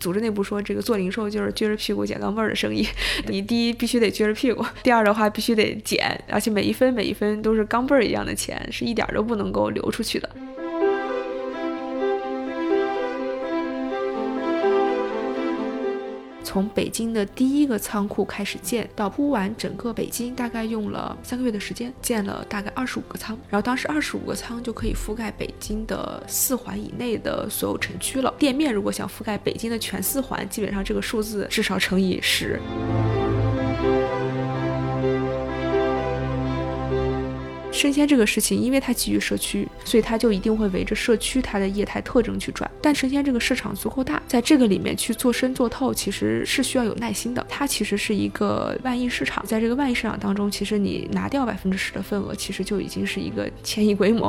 组织内部说这个做零售就是撅着屁股捡钢镚儿的生意，你第一必须得撅着屁股，第二的话必须得捡，而且每一分每一分都是钢镚儿一样的钱，是一点都不能够流出去的。从北京的第一个仓库开始建，到铺完整个北京大概用了3个月的时间，建了大概25个仓，然后当时25个仓就可以覆盖北京的4环以内的所有城区了。店面如果想覆盖北京的全4环，基本上这个数字至少乘以10。生鲜这个事情因为它基于社区，所以它就一定会围着社区它的业态特征去转，但生鲜这个市场足够大，在这个里面去做深做透其实是需要有耐心的。它其实是一个万亿市场，在这个万亿市场当中，其实你拿掉10%的份额，其实就已经是一个千亿规模。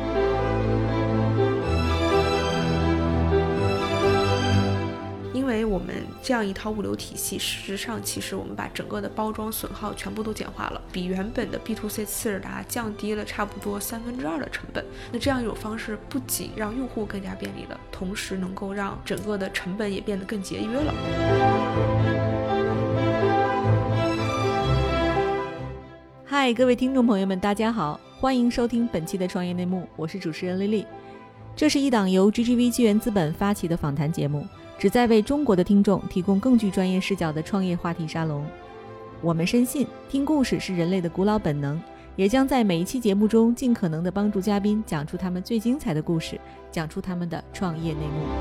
因为我们这样一套物流体系，事实上其实我们把整个的包装损耗全部都简化了，比原本的 B2C 次日达降低了差不多2/3的成本。那这样一种方式不仅让用户更加便利了，同时能够让整个的成本也变得更节约了。 嗨，各位听众朋友们，大家好，欢迎收听本期的创业内幕，我是主持人丽丽。这是一档由 GGV 纪元资本发起的访谈节目，旨在为中国的听众提供更具专业视角的创业话题沙龙。我们深信，听故事是人类的古老本能，也将在每一期节目中尽可能地帮助嘉宾讲出他们最精彩的故事，讲出他们的创业内幕。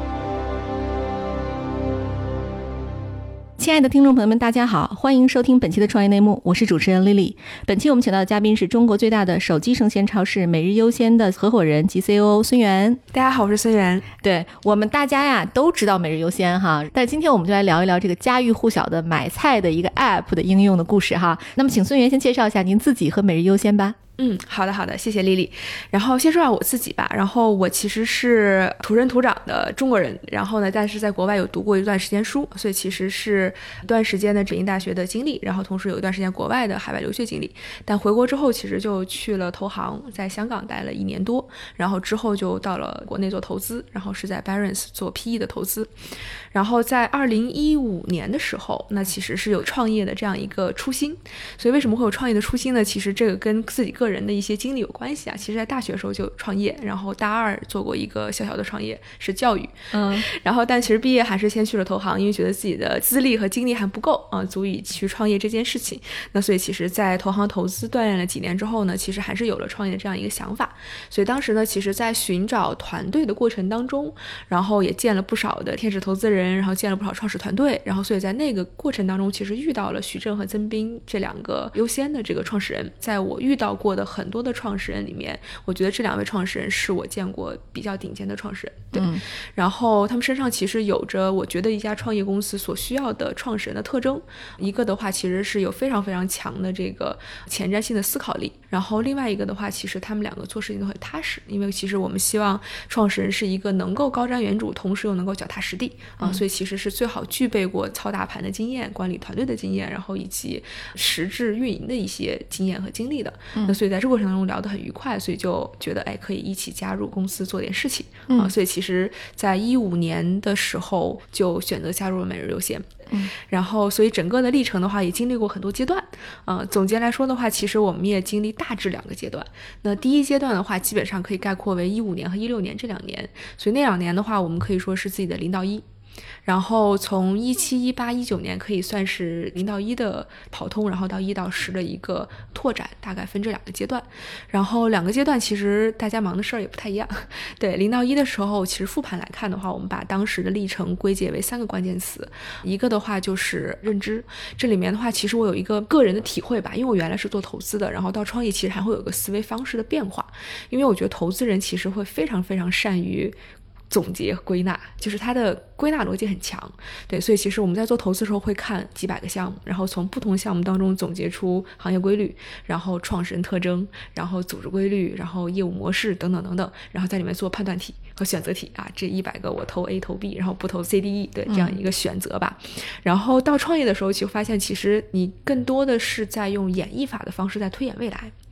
亲爱的听众朋友们，大家好，欢迎收听本期的创业内幕，我是主持人 Lily。 本期我们请到的嘉宾是中国最大的手机生鲜超市每日优鲜的合伙人及 COO 孙源。 大家好，我是孙源。 对，我们大家呀都知道每日优鲜哈，但今天我们就来聊一聊这个家喻户晓的买菜的一个 App 的应用的故事哈。那么请孙源先介绍一下您自己和每日优鲜吧。 好的，谢谢丽丽。然后先说下我自己吧。然后我其实是土生土长的中国人，然后呢，但是在国外有读过一段时间书，所以其实是一段时间的北京大学的经历，然后同时有一段时间国外的海外留学经历。但回国之后，其实就去了投行，在香港待了1年多，然后之后就到了国内做投资，然后是在 Barron's 做 PE 的投资。然后在2015年的时候，那其实是有创业的这样一个初心。所以为什么会有创业的初心呢？其实这个跟自己个人的一些经历有关系啊。其实在大学的时候就创业，然后大2做过一个小小的创业，是教育。然后但其实毕业还是先去了投行，因为觉得自己的资历和经历还不够足以去创业这件事情。那所以其实在投行投资锻炼了几年之后呢，其实还是有了创业的这样一个想法。所以当时呢，其实在寻找团队的过程当中，然后也见了不少的天使投资人，然后见了不少创始团队，然后所以在那个过程当中，其实遇到了徐正和曾斌这2个优先的这个创始人。在我遇到过的很多的创始人里面，我觉得这2位创始人是我见过比较顶尖的创始人。对，然后他们身上其实有着我觉得一家创业公司所需要的创始人的特征。一个的话其实是有非常非常强的这个前瞻性的思考力，然后另外一个的话，其实他们2个做事情都很踏实，因为其实我们希望创始人是一个能够高瞻远瞩，同时又能够脚踏实地所以其实是最好具备过操大盘的经验、管理团队的经验，然后以及实质运营的一些经验和经历的。那所以在这个过程当中聊得很愉快，所以就觉得可以一起加入公司做点事情所以其实在15年的时候就选择加入了每日优鲜。然后所以整个的历程的话也经历过很多阶段总结来说的话，其实我们也经历大致2个阶段。那第一阶段的话基本上可以概括为15年和16年这2年，所以那2年的话我们可以说是自己的0到1。然后从17、18、19年可以算是0到1的跑通，然后到1到10的一个拓展，大概分这2个阶段。然后2个阶段其实大家忙的事儿也不太一样。对，0到1的时候，其实复盘来看的话，我们把当时的历程归结为3个关键词。一个的话就是认知，这里面的话其实我有一个个人的体会吧，因为我原来是做投资的，然后到创业其实还会有个思维方式的变化。因为我觉得投资人其实会非常非常善于总结和归纳，就是它的归纳逻辑很强。对，所以其实我们在做投资的时候会看几百个项目，然后从不同项目当中总结出行业规律，然后创始人特征，然后组织规律，然后业务模式等等等等，然后在里面做判断题和选择题这100个我投 A 投 B 然后不投 CDE 对这样一个选择吧。然后到创业的时候就发现其实你更多的是在用演绎法的方式在推演未来。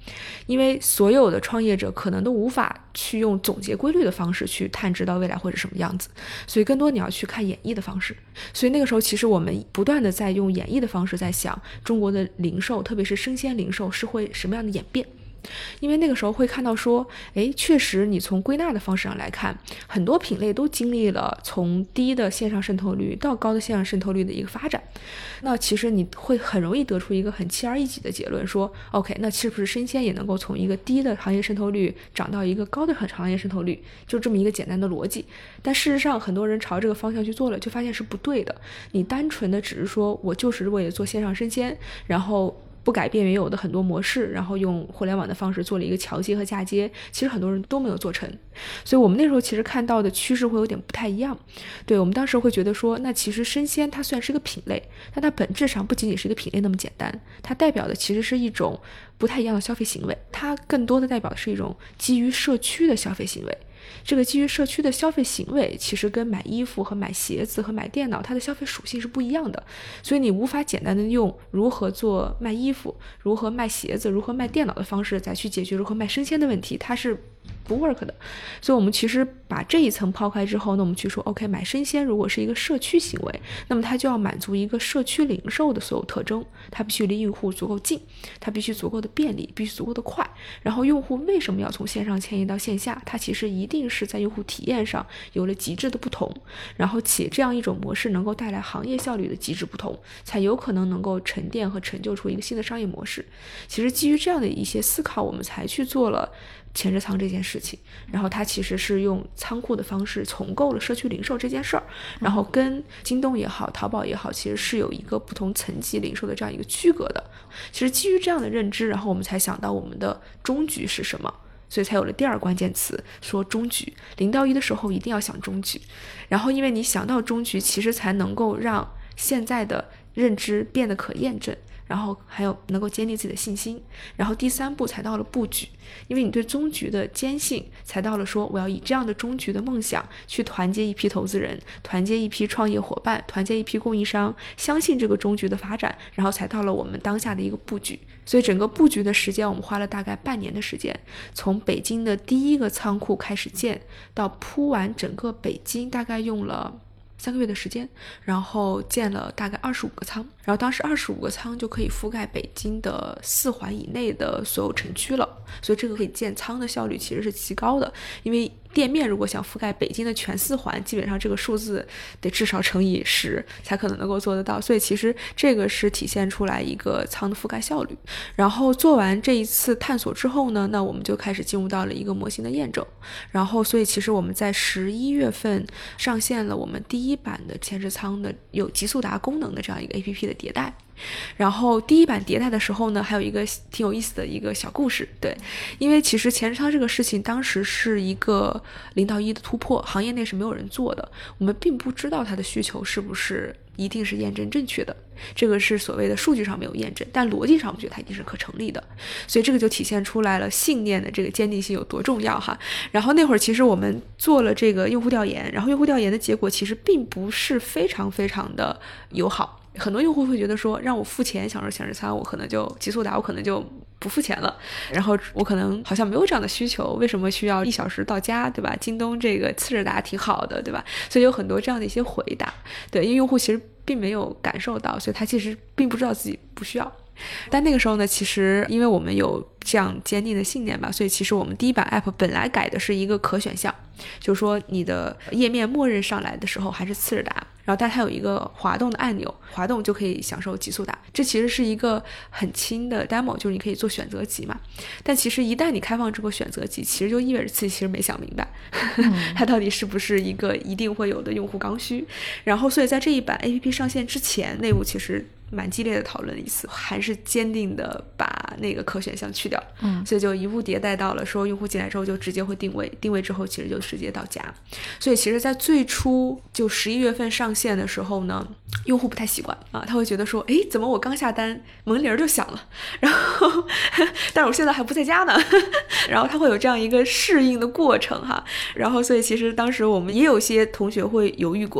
因为所有的创业者可能都无法去用总结规律的方式去探知到未来会是什么样子，所以更多你要去看演绎的方式。所以那个时候其实我们不断的在用演绎的方式在想中国的零售，特别是生鲜零售是会什么样的演变。因为那个时候会看到说，确实你从归纳的方式上来看，很多品类都经历了从低的线上渗透率到高的线上渗透率的一个发展。那其实你会很容易得出一个很轻而易举的结论，说 OK， 那是不是生鲜也能够从一个低的行业渗透率涨到一个高的行业渗透率，就这么一个简单的逻辑。但事实上很多人朝这个方向去做了，就发现是不对的。你单纯的只是说我就是为了做线上生鲜，然后不改变原有的很多模式，然后用互联网的方式做了一个桥接和嫁接，其实很多人都没有做成。所以我们那时候其实看到的趋势会有点不太一样。对，我们当时会觉得说，那其实生鲜它虽然是个品类，但它本质上不仅仅是一个品类那么简单，它代表的其实是一种不太一样的消费行为，它更多的代表的是一种基于社区的消费行为。这个基于社区的消费行为其实跟买衣服和买鞋子和买电脑它的消费属性是不一样的，所以你无法简单的用如何做卖衣服、如何卖鞋子、如何卖电脑的方式再去解决如何卖生鲜的问题，它是不 work 的。所以我们其实把这一层抛开之后呢，我们去说 OK， 买生鲜如果是一个社区行为，那么它就要满足一个社区零售的所有特征，它必须离用户足够近，它必须足够的便利，必须足够的快。然后用户为什么要从线上迁移到线下，它其实一定是在用户体验上有了极致的不同，然后且这样一种模式能够带来行业效率的极致不同，才有可能能够沉淀和成就出一个新的商业模式。其实基于这样的一些思考，我们才去做了前置仓这件事情。然后它其实是用仓库的方式重构了社区零售这件事儿，然后跟京东也好淘宝也好其实是有一个不同层级零售的这样一个区隔的。其实基于这样的认知，然后我们才想到我们的终局是什么，所以才有了第二关键词，说终局。0到1的时候一定要想终局，然后因为你想到终局，其实才能够让现在的认知变得可验证，然后还有能够坚定自己的信心。然后第3步才到了布局，因为你对终局的坚信，才到了说我要以这样的终局的梦想去团结一批投资人，团结一批创业伙伴，团结一批供应商，相信这个终局的发展，然后才到了我们当下的一个布局。所以整个布局的时间我们花了大概半年的时间，从北京的第一个仓库开始建，到铺完整个北京大概用了3个月的时间，然后建了大概25个仓，然后当时25个仓就可以覆盖北京的4环以内的所有城区了，所以这个可以建仓的效率其实是极高的。因为店面如果想覆盖北京的全4环，基本上这个数字得至少乘以10才可能够做得到，所以其实这个是体现出来一个仓的覆盖效率。然后做完这一次探索之后呢，那我们就开始进入到了一个模型的验证，然后所以其实我们在11月份上线了我们第1版的前置仓的有极速达功能的这样一个 APP 的迭代。然后第1版迭代的时候呢，还有一个挺有意思的一个小故事。对，因为其实前置仓这个事情当时是一个0到1的突破，行业内是没有人做的，我们并不知道它的需求是不是一定是验证正确的，这个是所谓的数据上没有验证，但逻辑上我们觉得它一定是可成立的，所以这个就体现出来了信念的这个坚定性有多重要哈。然后那会儿其实我们做了这个用户调研，然后用户调研的结果其实并不是非常非常的友好，很多用户会觉得说让我付钱享受前置仓，我可能就极速达，我可能就不付钱了，然后我可能好像没有这样的需求，为什么需要1小时到家，对吧？京东这个次日达挺好的，对吧？所以有很多这样的一些回答。对，因为用户其实并没有感受到，所以他其实并不知道自己不需要。但那个时候呢，其实因为我们有这样坚定的信念吧，所以其实我们第1版 app 本来改的是一个可选项，就是说你的页面默认上来的时候还是次日达，然后但它有一个滑动的按钮，滑动就可以享受极速达。这其实是一个很轻的 demo， 就是你可以做选择题嘛。但其实一旦你开放这个选择题，其实就意味着自己其实没想明白它到底是不是一个一定会有的用户刚需。然后所以在这1版 APP 上线之前，内部其实蛮激烈的讨论一次，还是坚定的把那个可选项去掉，所以就一步迭代到了说用户进来之后就直接会定位，定位之后其实就直接到家。所以其实在最初就11月份上线的时候呢，用户不太习惯啊，他会觉得说怎么我刚下单门铃就响了，然后但是我现在还不在家呢然后他会有这样一个适应的过程哈。然后所以其实当时我们也有些同学会犹豫过，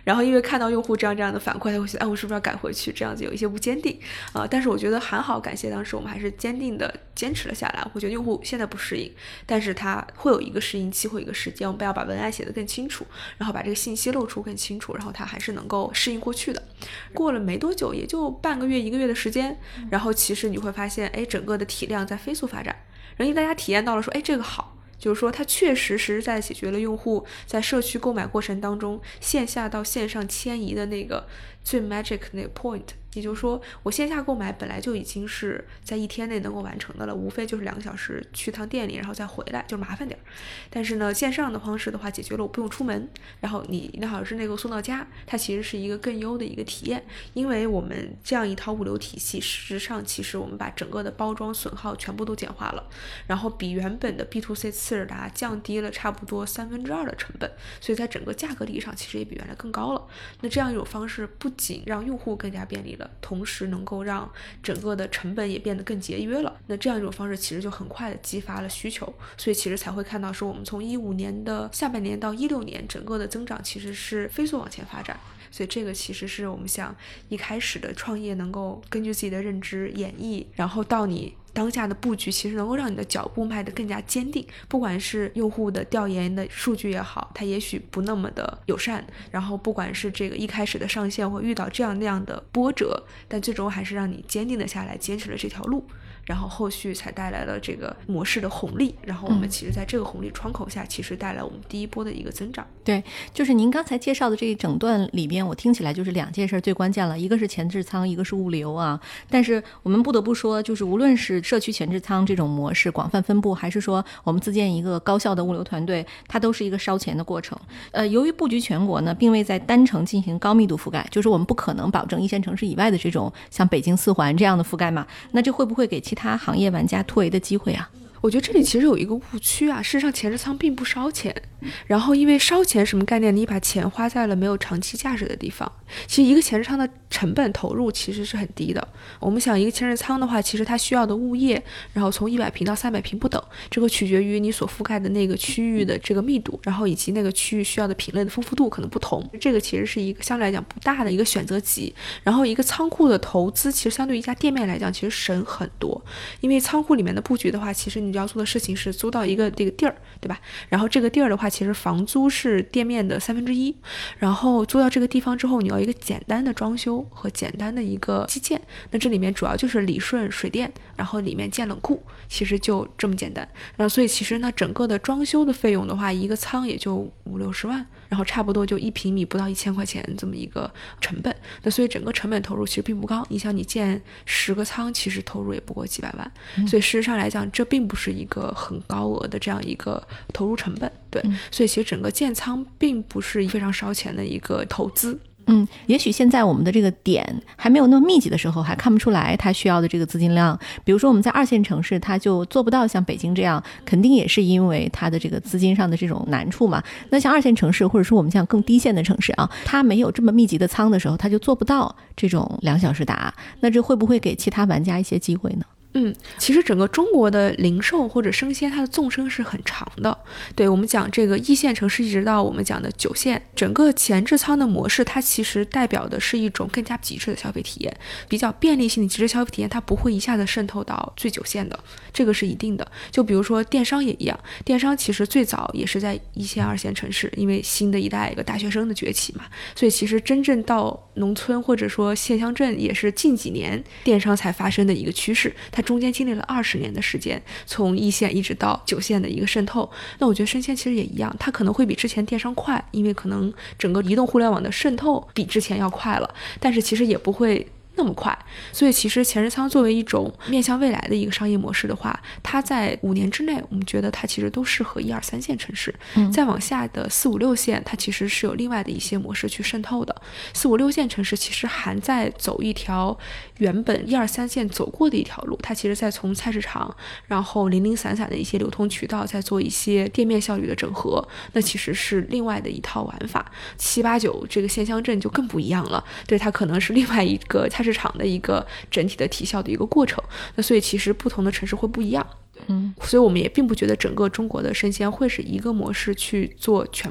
然后因为看到用户这样的反馈，他会觉得我是不是要改回去，这样子有一些不坚定但是我觉得还好，感谢当时我们还是坚定的坚持了下来。我觉得用户现在不适应，但是他会有一个适应期，会有一个时间，我们要把文案写得更清楚，然后把这个信息露出更清楚，然后他还是能够适应过去的。过了没多久，也就半个月1个月的时间，然后其实你会发现整个的体量在飞速发展，然后因为大家体验到了说这个好，就是说它确实实在解决了用户在社区购买过程当中线下到线上迁移的那个最 magic 那个 point。也就是说我线下购买本来就已经是在1天内能够完成的了，无非就是2个小时去趟店里然后再回来，就麻烦点。但是呢线上的方式的话解决了我不用出门，然后你2小时内够送到家，它其实是一个更优的一个体验。因为我们这样一套物流体系，事实上其实我们把整个的包装损耗全部都简化了，然后比原本的 B2C 次日达降低了差不多2/3的成本，所以在整个价格力上其实也比原来更高了。那这样一种方式不仅让用户更加便利了，同时能够让整个的成本也变得更节约了。那这样一种方式其实就很快的激发了需求，所以其实才会看到说我们从15年的下半年到16年整个的增长其实是飞速往前发展。所以这个其实是我们想一开始的创业能够根据自己的认知演绎，然后到你当下的布局其实能够让你的脚步迈得更加坚定。不管是用户的调研的数据也好，它也许不那么的友善，然后不管是这个一开始的上线会遇到这样那样的波折，但最终还是让你坚定的下来坚持了这条路，然后后续才带来了这个模式的红利。然后我们其实在这个红利窗口下其实带来我们第一波的一个增长。 对，就是您刚才介绍的这一整段里边，我听起来就是2件事最关键了，一个是前置仓，一个是物流啊。但是我们不得不说，就是无论是社区前置仓这种模式广泛分布，还是说我们自建一个高效的物流团队，它都是一个烧钱的过程。由于布局全国呢，并未在单城进行高密度覆盖，就是我们不可能保证1线城市以外的这种像北京4环这样的覆盖嘛，那这会不会给其他行业玩家突围的机会啊？ 我觉得这里其实有一个误区啊，事实上前置仓并不烧钱，然后因为烧钱什么概念，你把钱花在了没有长期价值的地方。其实一个前置仓的成本投入其实是很低的。我们想一个前置仓的话，其实它需要的物业，然后从100平到300平不等，这个取决于你所覆盖的那个区域的这个密度，然后以及那个区域需要的品类的丰富度可能不同。这个其实是一个相对来讲不大的一个选择集。然后一个仓库的投资其实相对于一家店面来讲其实省很多，因为仓库里面的布局的话，其实你要做的事情是租到一个这个地儿，对吧？然后这个地儿的话，其实房租是店面的1/3，然后租到这个地方之后，你要一个简单的装修和简单的一个基建。那这里面主要就是理顺、水电，然后里面建冷库，其实就这么简单。然后所以其实呢，整个的装修的费用的话，一个仓也就50-60万，然后差不多就1平米不到1000块钱这么一个成本。那所以整个成本投入其实并不高。你想你建10个仓，其实投入也不过几百万。所以事实上来讲，这并不是一个很高额的这样一个投入成本。对，所以其实整个建仓并不是非常烧钱的一个投资。 也许现在我们的这个点还没有那么密集的时候，还看不出来它需要的这个资金量。比如说我们在2线城市，它就做不到像北京这样，肯定也是因为它的这个资金上的这种难处嘛。那像2线城市，或者说我们像更低线的城市啊，它没有这么密集的仓的时候，它就做不到这种2小时达。那这会不会给其他玩家一些机会呢？ 其实整个中国的零售或者生鲜，它的纵深是很长的。对，我们讲这个1线城市一直到我们讲的9线，整个前置仓的模式，它其实代表的是一种更加极致的消费体验，比较便利性的极致消费体验，它不会一下子渗透到最9线的，这个是一定的。就比如说电商也一样，电商其实最早也是在1线、2线城市，因为新的一代一个大学生的崛起嘛，所以其实真正到农村或者说县乡镇，也是近几年电商才发生的一个趋势。它中间经历了20年的时间，从1线一直到9线的一个渗透。那我觉得生鲜其实也一样，它可能会比之前电商快，因为可能整个移动互联网的渗透比之前要快了，但是其实也不会那么快。所以其实前置仓作为一种面向未来的一个商业模式的话，它在5年之内，我们觉得它其实都适合1、2、3线城市。再往下的4、5、6线，它其实是有另外的一些模式去渗透的。4、5、6线城市其实还在走一条原本1、2、3线走过的一条路，它其实在从菜市场，然后零零散散的一些流通渠道，在做一些店面效率的整合，那其实是另外的一套玩法。7、8、9这个县乡镇就更不一样了，对，它可能是另外一个菜市场的一个整体的提效的一个过程。那所以其实不同的城市会不一样。所以我们也并不觉得整个中国的生鲜会是一个模式去做全部。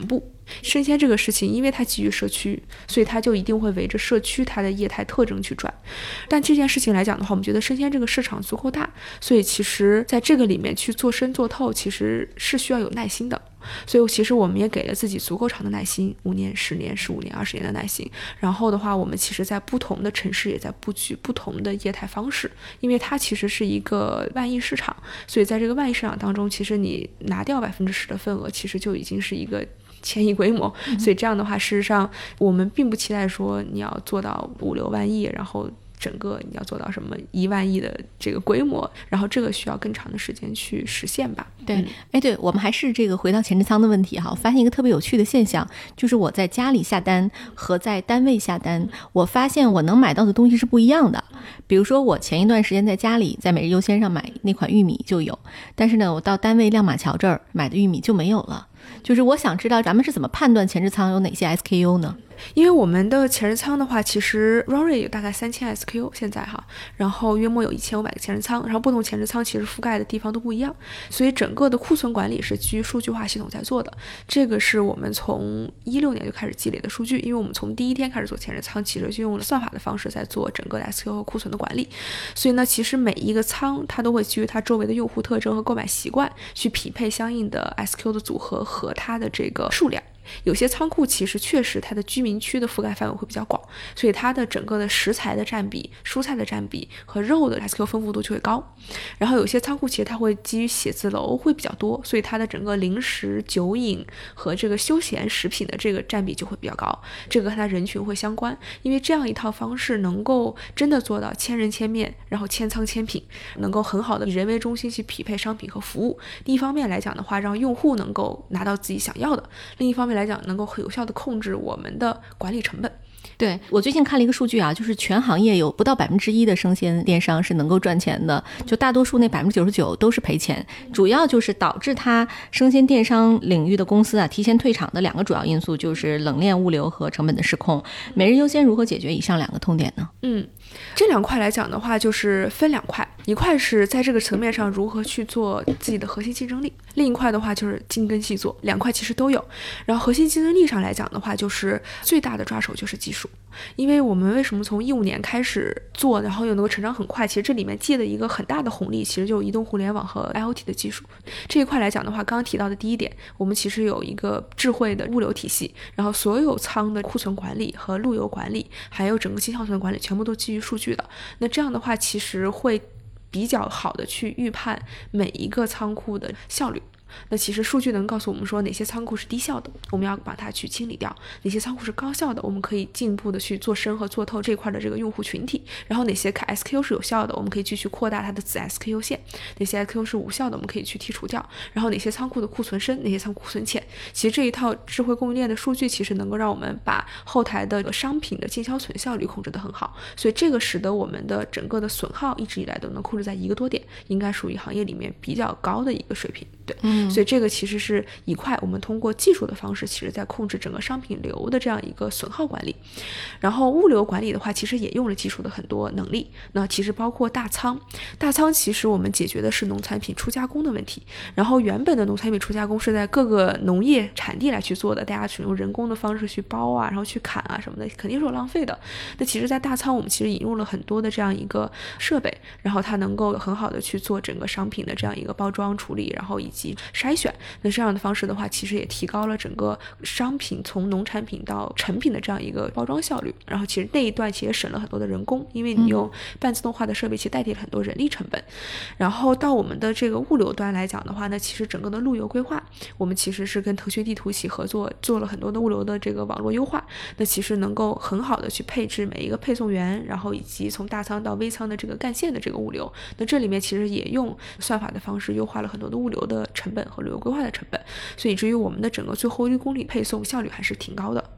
生鲜这个事情，因为它基于社区，所以它就一定会围着社区它的业态特征去转。但这件事情来讲的话，我们觉得生鲜这个市场足够大，所以其实在这个里面去做深做透，其实是需要有耐心的。所以其实我们也给了自己足够长的耐心，5年、10年、15年、20年的耐心。然后的话，我们其实在不同的城市也在布局不同的业态方式，因为它其实是一个万亿市场，所以在这个万亿市场当中，其实你拿掉10%的份额，其实就已经是一个千亿规模。所以这样的话，事实上我们并不期待说你要做到5-6万亿，然后整个你要做到什么1万亿的这个规模，然后这个需要更长的时间去实现吧。 对，对，我们还是这个回到前置仓的问题哈。我发现一个特别有趣的现象，就是我在家里下单和在单位下单，我发现我能买到的东西是不一样的。比如说我前一段时间在家里在每日优鲜上买那款玉米就有，但是呢我到单位亮马桥这儿买的玉米就没有了。就是我想知道咱们是怎么判断前置仓有哪些 SKU 呢？ 因为我们的前置仓的话，其实 Rory 有大概3000 SKU 现在哈，然后约莫有1500个前置仓，然后不同前置仓其实覆盖的地方都不一样，所以整个的库存管理是基于数据化系统在做的。这个是我们从16年就开始积累的数据，因为我们从第一天开始做前置仓，其实就用了算法的方式在做整个的 SKU 和库存的管理。所以呢，其实每一个仓它都会基于它周围的用户特征和购买习惯去匹配相应的 SKU 的组合和它的这个数量。有些仓库其实确实它的居民区的覆盖范围会比较广，所以它的整个的食材的占比、蔬菜的占比和肉的 SKU 丰富度就会高。然后有些仓库其实它会基于写字楼会比较多，所以它的整个零食、酒饮和这个休闲食品的这个占比就会比较高，这个和它人群会相关。因为这样一套方式能够真的做到千人千面，然后千仓千品，能够很好的以人为中心去匹配商品和服务。第一方面来讲的话，让用户能够拿到自己想要的，另一方面来讲能够很有效的控制我们的管理成本。 对，我最近看了一个数据啊，就是全行业有不到1%的生鲜电商是能够赚钱的，就大多数那99%都是赔钱。主要就是导致它生鲜电商领域的公司啊提前退场的2个主要因素，就是冷链物流和成本的失控。每日优鲜如何解决以上2个痛点呢？ 这2块来讲的话，就是分2块，一块是在这个层面上如何去做自己的核心竞争力，另一块的话就是精耕细作，2块其实都有。然后核心竞争力上来讲的话，就是最大的抓手就是技术。因为我们为什么从15年开始做，然后又能够成长很快，其实这里面借的一个很大的红利，其实就是移动互联网和 IoT 的技术。这一块来讲的话，刚刚提到的第一点，我们其实有一个智慧的物流体系，然后所有仓的库存管理和路由管理，还有整个经销存管理全部都基于数据的。那这样的话其实会比较好的去预判每一个仓库的效率。那其实数据能告诉我们说哪些仓库是低效的，我们要把它去清理掉；哪些仓库是高效的，我们可以进一步的去做深和做透这块的这个用户群体。然后哪些 SKU 是有效的，我们可以继续扩大它的子 SKU 线；哪些 SKU 是无效的，我们可以去剔除掉。然后哪些仓库的库存深，哪些仓库库存浅。其实这一套智慧供应链的数据其实能够让我们把后台的商品的进销存效率控制得很好，所以这个使得我们的整个的损耗一直以来都能控制在1个多点，应该属于行业里面比较高的一个水平。对，所以这个其实是一块我们通过技术的方式，其实在控制整个商品流的这样一个损耗管理。然后物流管理的话，其实也用了技术的很多能力。那其实包括大仓其实我们解决的是农产品初加工的问题。然后原本的农产品初加工是在各个农业产地来去做的，大家使用人工的方式去包啊，然后去砍啊什么的，肯定是有浪费的。那其实在大仓我们其实引入了很多的这样一个设备，然后它能够很好的去做整个商品的这样一个包装处理，然后以及筛选。那这样的方式的话，其实也提高了整个商品从农产品到成品的这样一个包装效率。然后其实那一段其实省了很多的人工，因为你用半自动化的设备其实代替了很多人力成本。然后到我们的这个物流端来讲的话呢，其实整个的路由规划，我们其实是跟腾讯地图一起合作，做了很多的物流的这个网络优化。那其实能够很好的去配置每一个配送员，然后以及从大仓到微仓的这个干线的这个物流。那这里面其实也用算法的方式优化了很多的物流的成本和旅游规划的成本，所以至于我们的整个最后1公里配送效率还是挺高的。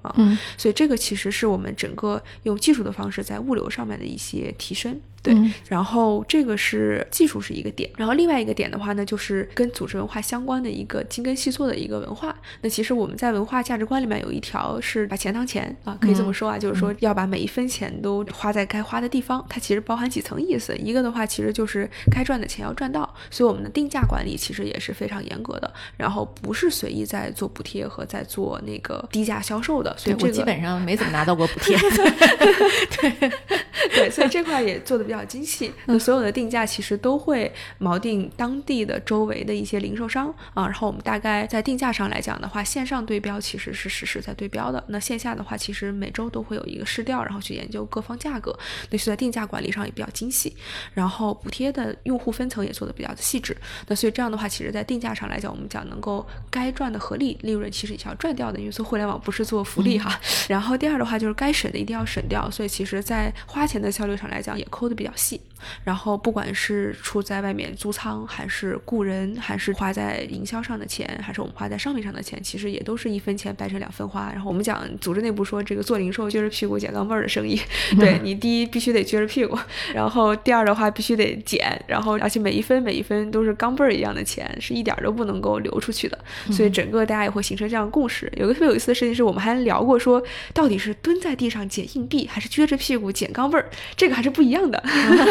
啊。所以这个其实是我们整个用技术的方式在物流上面的一些提升。对，然后这个是技术是一个点，然后另外一个点的话呢，就是跟组织文化相关的一个精耕细作的一个文化。那其实我们在文化价值观里面有一条是把钱当钱啊，可以这么说啊，就是说要把每一分钱都花在该花的地方。它其实包含几层意思，一个的话其实就是该赚的钱要赚到，所以我们的定价管理其实也是非常严格的，然后不是随意在做补贴和在做那个低价销售的。所以我基本上没怎么拿到过补贴。 对，所以这块也做的比较精细。那所有的定价其实都会锚定当地的周围的一些零售商啊，然后我们大概在定价上来讲的话，线上对标其实是实时在对标的，那线下的话其实每周都会有一个市调，然后去研究各方价格，那是在定价管理上也比较精细，然后补贴的用户分层也做的比较的细致。那所以这样的话，其实在定价上来讲，我们讲能够该赚的合理利润其实也是要赚掉的，因为做互联网不是做福利哈。然后第二的话就是该省的一定要省掉，所以其实在花钱的效率上来讲也抠的比较细。然后不管是出在外面租仓，还是雇人，还是花在营销上的钱，还是我们花在商品上的钱，其实也都是一分钱掰成两分花。然后我们讲组织内部说这个做零售撅着屁股捡钢镚儿的生意，对，你第一必须得撅着屁股，然后第二的话必须得捡，然后而且每一分都是钢镚儿一样的钱，是一点都不能够流出去的。所以整个大家也会形成这样的共识。有个特别有意思的事情是，我们还聊过说到底是蹲在地上捡硬币还是撅着屁股捡钢镚儿，这个还是不一样的。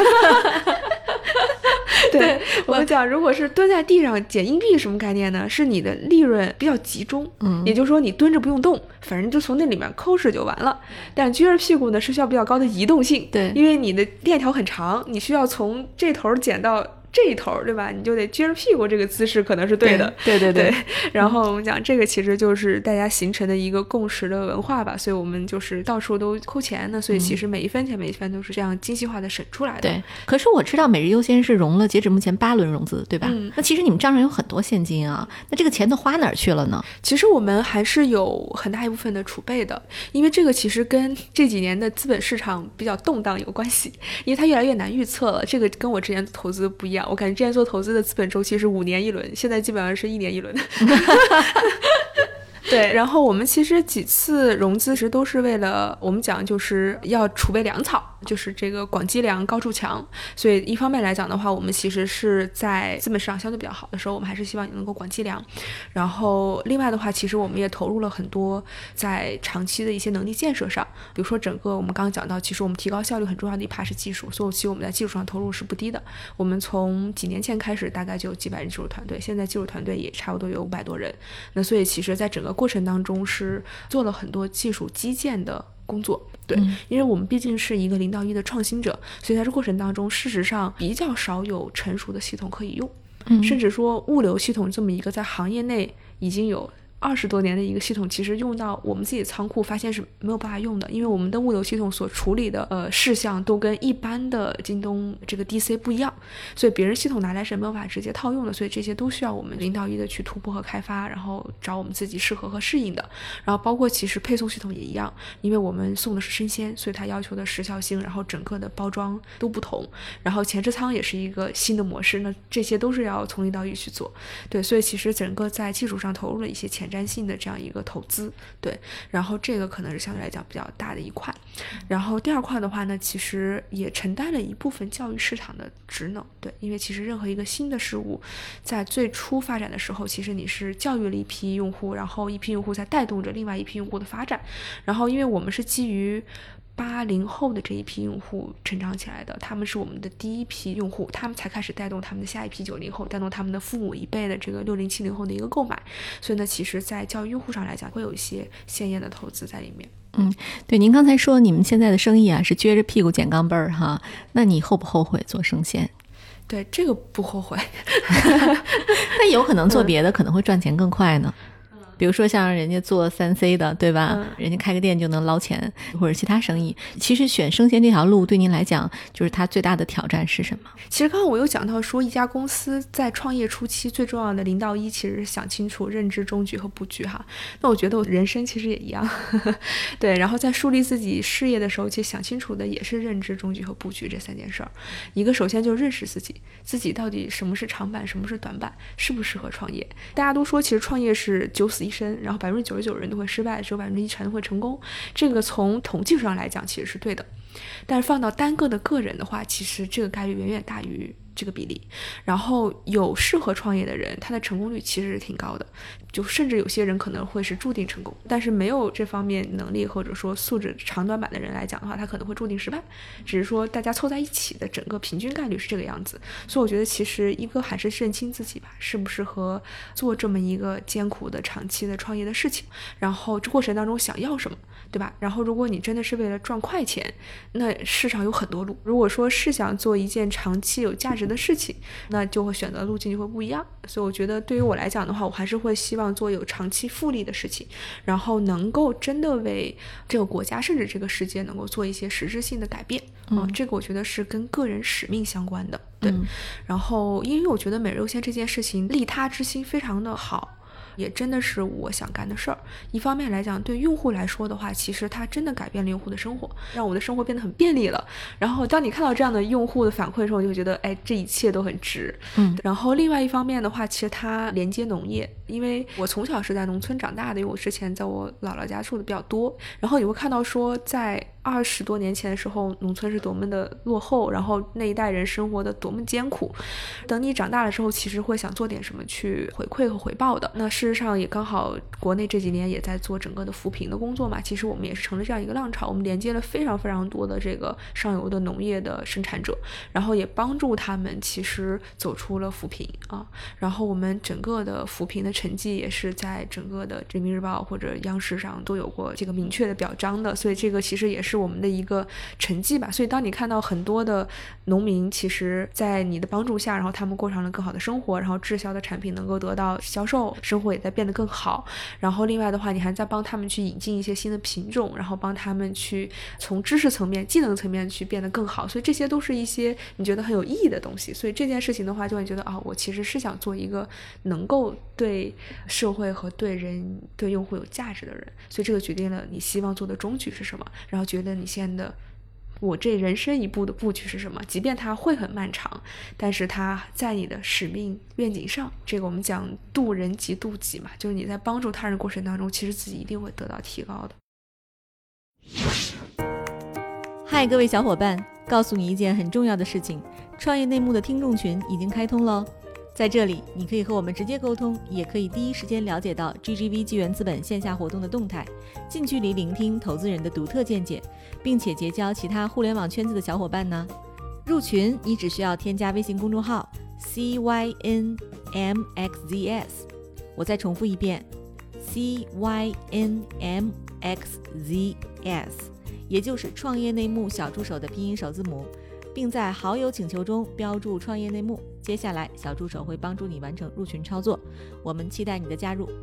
对，我们讲如果是蹲在地上捡硬币什么概念呢？是你的利润比较集中，也就是说你蹲着不用动，反正就从那里面抠着就完了。但撅着屁股呢是需要比较高的移动性， 对， 因为你的链条很长，你需要从这头捡到这一头，对吧？你就得撅着屁股，这个姿势可能是对的。 对。 然后我们讲这个其实就是大家形成的一个共识的文化吧，所以我们就是到处都抠钱呢，所以其实每一分钱每一分都是这样精细化的省出来的。 对，可是我知道每日优先是融了截止目前8轮融资，对吧？那其实你们账上有很多现金啊，那这个钱都花哪儿去了呢？ 其实我们还是有很大一部分的储备的，因为这个其实跟这几年的资本市场比较动荡有关系，因为它越来越难预测了。这个跟我之前投资不一样，我感觉之前做投资的资本周期是5年一轮，现在基本上是1年一轮。对，然后我们其实几次融资其实都是为了我们讲就是要储备粮草，就是这个广积粮高筑墙。所以一方面来讲的话，我们其实是在资本市场相对比较好的时候，我们还是希望你能够广积粮。然后另外的话，其实我们也投入了很多在长期的一些能力建设上，比如说整个我们刚刚讲到，其实我们提高效率很重要的一趴是技术，所以其实我们在技术上投入是不低的。我们从几年前开始大概就有几百人技术团队，现在技术团队也差不多有500多人。那所以其实在整个过程当中是做了很多技术基建的工作。对，因为我们毕竟是一个0到1的创新者，所以在这过程当中事实上比较少有成熟的系统可以用，甚至说物流系统这么一个在行业内已经有20多年的一个系统，其实用到我们自己的仓库发现是没有办法用的，因为我们的物流系统所处理的事项都跟一般的京东这个 DC 不一样，所以别人系统拿来是没有办法直接套用的，所以这些都需要我们0到1的去突破和开发，然后找我们自己适合和适应的。然后包括其实配送系统也一样，因为我们送的是生鲜，所以它要求的时效性，然后整个的包装都不同，然后前置仓也是一个新的模式，那这些都是要从0到1去做。对，所以其实整个在技术上投入了一些前瞻性的这样一个投资。对，然后这个可能是相对来讲比较大的一块。然后第二块的话呢，其实也承担了一部分教育市场的职能。对，因为其实任何一个新的事物在最初发展的时候，其实你是教育了一批用户，然后一批用户在带动着另外一批用户的发展。然后因为我们是基于80后的这一批用户成长起来的，他们是我们的第一批用户，他们才开始带动他们的下一批90后，带动他们的父母一辈的这个60、70后的一个购买。所以呢，其实在教育用户上来讲，会有一些鲜艳的投资在里面。 对，您刚才说你们现在的生意啊是撅着屁股捡钢镚儿哈，那你后不后悔做生鲜？ 对，这个不后悔。 那有可能做别的可能会赚钱更快呢？比如说像人家做3C 的，对吧？人家开个店就能捞钱，或者其他生意。其实选生鲜这条路对您来讲，就是它最大的挑战是什么？ 其实刚刚我有讲到说，一家公司在创业初期最重要的0到1其实是想清楚认知、终局和布局哈。那我觉得我人生其实也一样。对，然后在树立自己事业的时候，其实想清楚的也是认知、终局和布局这3件事儿。一个首先就是认识自己到底什么是长板，什么是短板，适不适合创业。大家都说其实创业是9死1 生，然后99%人都会失败，只有1%才会成功。这个从统计上来讲其实是对的，但是放到单个的个人的话，其实这个概率远远大于这个比例。然后有适合创业的人，他的成功率其实是挺高的，就甚至有些人可能会是注定成功，但是没有这方面能力或者说素质长短板的人来讲的话，他可能会注定失败，只是说大家凑在一起的整个平均概率是这个样子。所以我觉得其实一个还是认清自己吧，适不适合做这么一个艰苦的长期的创业的事情，然后这过程当中想要什么，对吧？然后如果你真的是为了赚快钱，那市场有很多路，如果说是想做一件长期有价值的事情，那就会选择路径就会不一样。所以我觉得对于我来讲的话，我还是会希望做有长期复利的事情，然后能够真的为这个国家甚至这个世界能够做一些实质性的改变。这个我觉得是跟个人使命相关的。对，然后因为我觉得每日优先这件事情利他之心非常的好，也真的是我想干的事儿。一方面来讲，对用户来说的话，其实它真的改变了用户的生活，让我的生活变得很便利了。然后当你看到这样的用户的反馈的时候，你就会觉得哎，这一切都很值。然后另外一方面的话，其实它连接农业，因为我从小是在农村长大的，因为我之前在我姥姥家住的比较多，然后你会看到说在20多年前的时候，农村是多么的落后，然后那一代人生活的多么艰苦。等你长大了之后，其实会想做点什么去回馈和回报的。那事实上也刚好国内这几年也在做整个的扶贫的工作嘛，其实我们也是乘着这样一个浪潮，我们连接了非常非常多的这个上游的农业的生产者，然后也帮助他们其实走出了扶贫啊。然后我们整个的扶贫的成绩也是在整个的人民日报或者央视上都有过这个明确的表彰的，所以这个其实也是我们的一个成绩吧。所以当你看到很多的农民其实在你的帮助下，然后他们过上了更好的生活，然后滞销的产品能够得到销售，生活也在变得更好，然后另外的话你还在帮他们去引进一些新的品种，然后帮他们去从知识层面技能层面去变得更好，所以这些都是一些你觉得很有意义的东西。所以这件事情的话就会觉得我其实是想做一个能够对社会和对人对用户有价值的人，所以这个决定了你希望做的终局是什么，然后觉得你现在的我这人生一步的布局是什么，即便它会很漫长，但是它在你的使命愿景上，这个我们讲渡人即渡己嘛，就是你在帮助他人过程当中，其实自己一定会得到提高的。 嗨，各位小伙伴，告诉你一件很重要的事情，创业内幕的听众群已经开通了。在这里你可以和我们直接沟通，也可以第一时间了解到 GGV 纪元资本线下活动的动态，近距离聆听投资人的独特见解，并且结交其他互联网圈子的小伙伴呢。入群你只需要添加微信公众号 CYNMXZS， 我再重复一遍 CYNMXZS， 也就是创业内幕小助手的拼音首字母，并在好友请求中标注创业内幕，接下来小助手会帮助你完成入群操作，我们期待你的加入。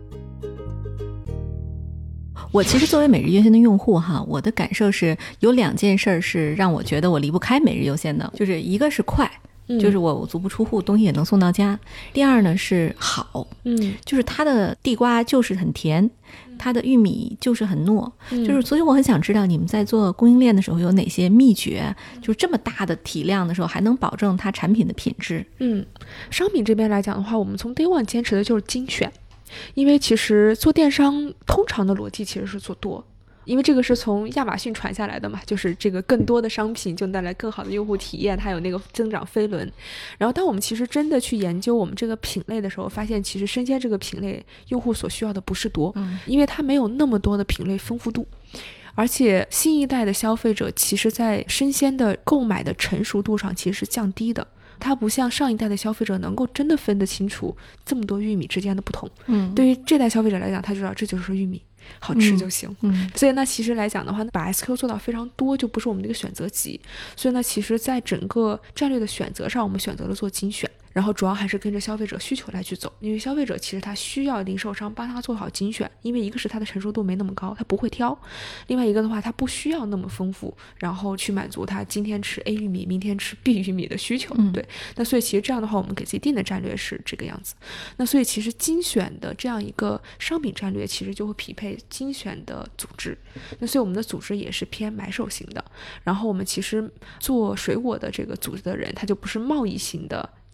我其实作为每日优先的用户哈，我的感受是有2件事是让我觉得我离不开每日优先的，就是一个是快，就是我足不出户东西也能送到家。第二呢是好，就是它的地瓜就是很甜，它的玉米就是很糯，就是所以我很想知道你们在做供应链的时候有哪些秘诀，就是这么大的体量的时候还能保证它产品的品质。 商品这边来讲的话，我们从 Day One 坚持的就是精选，因为其实做电商通常的逻辑其实是做多，因为这个是从亚马逊传下来的嘛，就是这个更多的商品就带来更好的用户体验，它有那个增长飞轮。然后当我们其实真的去研究我们这个品类的时候，发现其实生鲜这个品类用户所需要的不是多，因为它没有那么多的品类丰富度，而且新一代的消费者其实在生鲜的购买的成熟度上其实是降低的，它不像上一代的消费者能够真的分得清楚这么多玉米之间的不同。对于这代消费者来讲，他知道这就是玉米，好吃就行。所以呢其实来讲的话，把 SKU 做到非常多就不是我们的一个选择级，所以呢其实在整个战略的选择上，我们选择了做精选，然后主要还是跟着消费者需求来去走，因为消费者其实他需要零售商帮他做好精选，因为一个是他的成熟度没那么高，他不会挑，另外一个的话他不需要那么丰富，然后去满足他今天吃 A 玉米明天吃 B 玉米的需求。对，那所以其实这样的话我们给自己定的战略是这个样子。那所以其实精选的这样一个商品战略其实就会匹配精选的组织，那所以我们的组织也是偏买手型的，然后我们其实做水果的这个组织的人他就不是贸易型的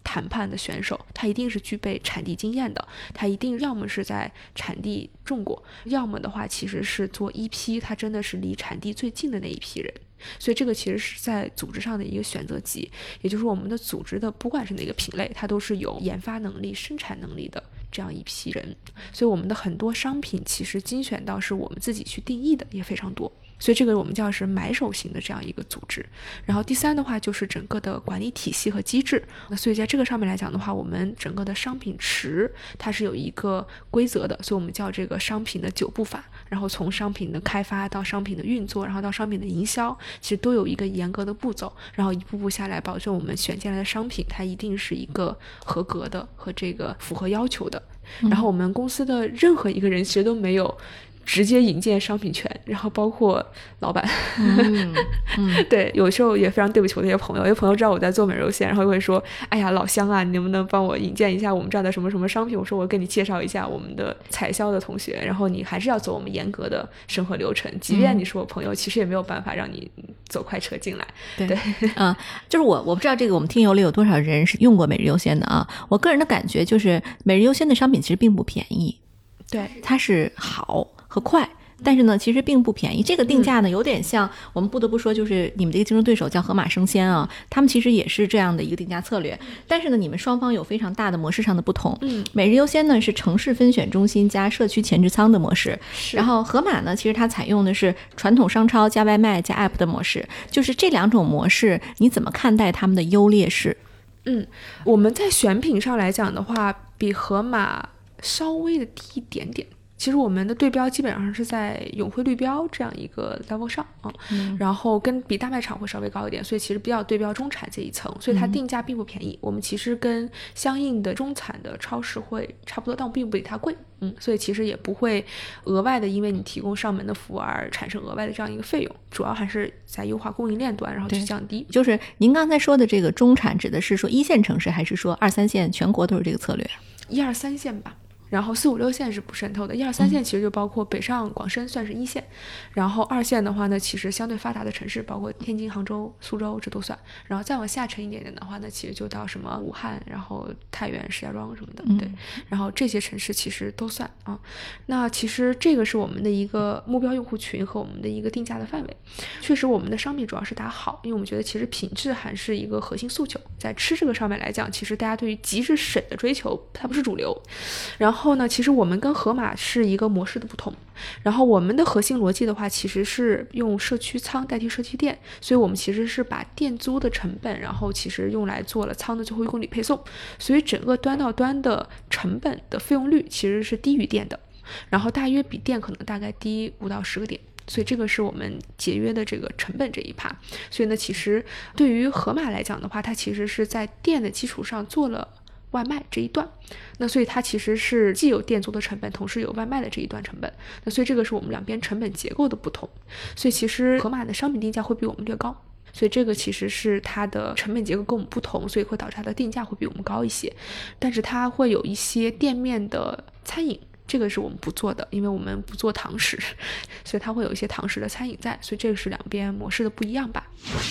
谈判的选手，他一定是具备产地经验的，他一定要么是在产地种过，要么的话其实是做一批他真的是离产地最近的那一批人。所以这个其实是在组织上的一个选择题，也就是我们的组织的不管是哪个品类，它都是有研发能力、生产能力的这样一批人。所以我们的很多商品其实精选到是我们自己去定义的也非常多，所以这个我们叫是买手型的这样一个组织。然后第三的话就是整个的管理体系和机制，那所以在这个上面来讲的话，我们整个的商品池它是有一个规则的，所以我们叫这个商品的9步法，然后从商品的开发到商品的运作，然后到商品的营销，其实都有一个严格的步骤，然后一步步下来保证我们选进来的商品它一定是一个合格的和这个符合要求的。然后我们公司的任何一个人其实都没有直接引荐商品权，然后包括老板对，有时候也非常对不起我那些朋友，有些朋友知道我在做美柔鲜，然后会说哎呀老乡啊，你能不能帮我引荐一下我们这儿的什么什么商品，我说我给你介绍一下我们的采销的同学，然后你还是要走我们严格的审核流程，即便你是我朋友其实也没有办法让你走快车进来。对就是我不知道这个我们听友里有多少人是用过每日优鲜的啊，我个人的感觉就是每日优鲜的商品其实并不便宜， 对， 它是好和快，但是呢其实并不便宜。这个定价呢有点像我们不得不说就是你们这个竞争对手叫盒马生鲜啊，他们其实也是这样的一个定价策略，但是呢你们双方有非常大的模式上的不同。每日优鲜呢是城市分选中心加社区前置仓的模式，然后盒马呢其实它采用的是传统商超加外卖加 app 的模式，就是这两种模式你怎么看待他们的优劣势？ 我们在选品上来讲的话比盒马稍微的低一点点，其实我们的对标基本上是在永辉绿标这样一个 level 上然后跟比大卖场会稍微高一点，所以其实比较对标中产这一层，所以它定价并不便宜。我们其实跟相应的中产的超市会差不多，但并不比它贵。所以其实也不会额外的因为你提供上门的服务而产生额外的这样一个费用，主要还是在优化供应链端，然后去降低。 就是您刚才说的这个中产指的是说1线城市，还是说2、3线全国都是这个策略 ？1、2、3线吧。然后4、5、6线是不渗透的，1、2、3线其实就包括北上广深算是1线，然后2线的话呢，其实相对发达的城市包括天津、杭州、苏州这都算，然后再往下沉一点点的话呢，其实就到什么武汉，然后太原、石家庄什么的，对，然后这些城市其实都算啊。那其实这个是我们的一个目标用户群和我们的一个定价的范围。确实我们的商品主要是打好，因为我们觉得其实品质还是一个核心诉求，在吃这个上面来讲，其实大家对于极致省的追求它不是主流。然后呢，其实我们跟盒马是一个模式的不同，然后我们的核心逻辑的话其实是用社区仓代替社区店，所以我们其实是把店租的成本然后其实用来做了仓的最后1公里配送，所以整个端到端的成本的费用率其实是低于店的，然后大约比店可能大概低5到10个点，所以这个是我们节约的这个成本这一趴。所以呢其实对于盒马来讲的话，它其实是在店的基础上做了外卖这一段，那所以它其实是既有店租的成本，同时有外卖的这一段成本，那所以这个是我们两边成本结构的不同，所以其实盒马的商品定价会比我们略高，所以这个其实是它的成本结构跟我们不同，所以会导致它的定价会比我们高一些，但是它会有一些店面的餐饮，这个是我们不做的，因为我们不做堂食，所以它会有一些堂食的餐饮在，所以这个是两边模式的不一样吧。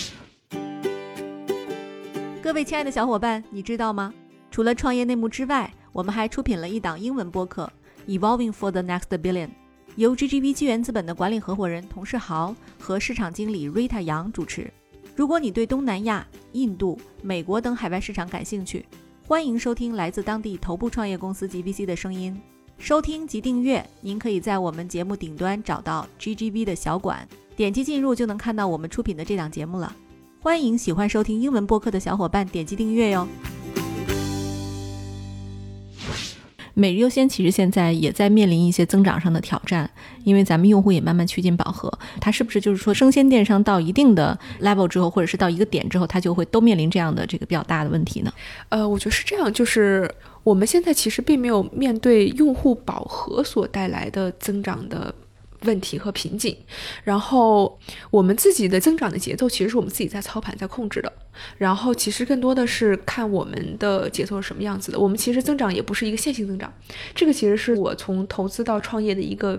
各位亲爱的小伙伴，你知道吗？除了创业内幕之外，我们还出品了一档英文播客 Evolving for the Next Billion， 由 GGV 纪元资本的管理合伙人童世豪和市场经理 Rita 杨主持。如果你对东南亚、印度、美国等海外市场感兴趣，欢迎收听来自当地头部创业公司 GVC 的声音。收听及订阅，您可以在我们节目顶端找到 GGV 的小馆，点击进入就能看到我们出品的这档节目了。欢迎喜欢收听英文播客的小伙伴点击订阅哟。每日优鲜其实现在也在面临一些增长上的挑战，因为咱们用户也慢慢趋近饱和，它是不是就是说生鲜电商到一定的 level 之后，或者是到一个点之后，它就会都面临这样的这个比较大的问题呢？ 我觉得是这样，就是我们现在其实并没有面对用户饱和所带来的增长的问题和瓶颈，然后我们自己的增长的节奏其实是我们自己在操盘在控制的，然后其实更多的是看我们的节奏是什么样子的。我们其实增长也不是一个线性增长，这个其实是我从投资到创业的一个比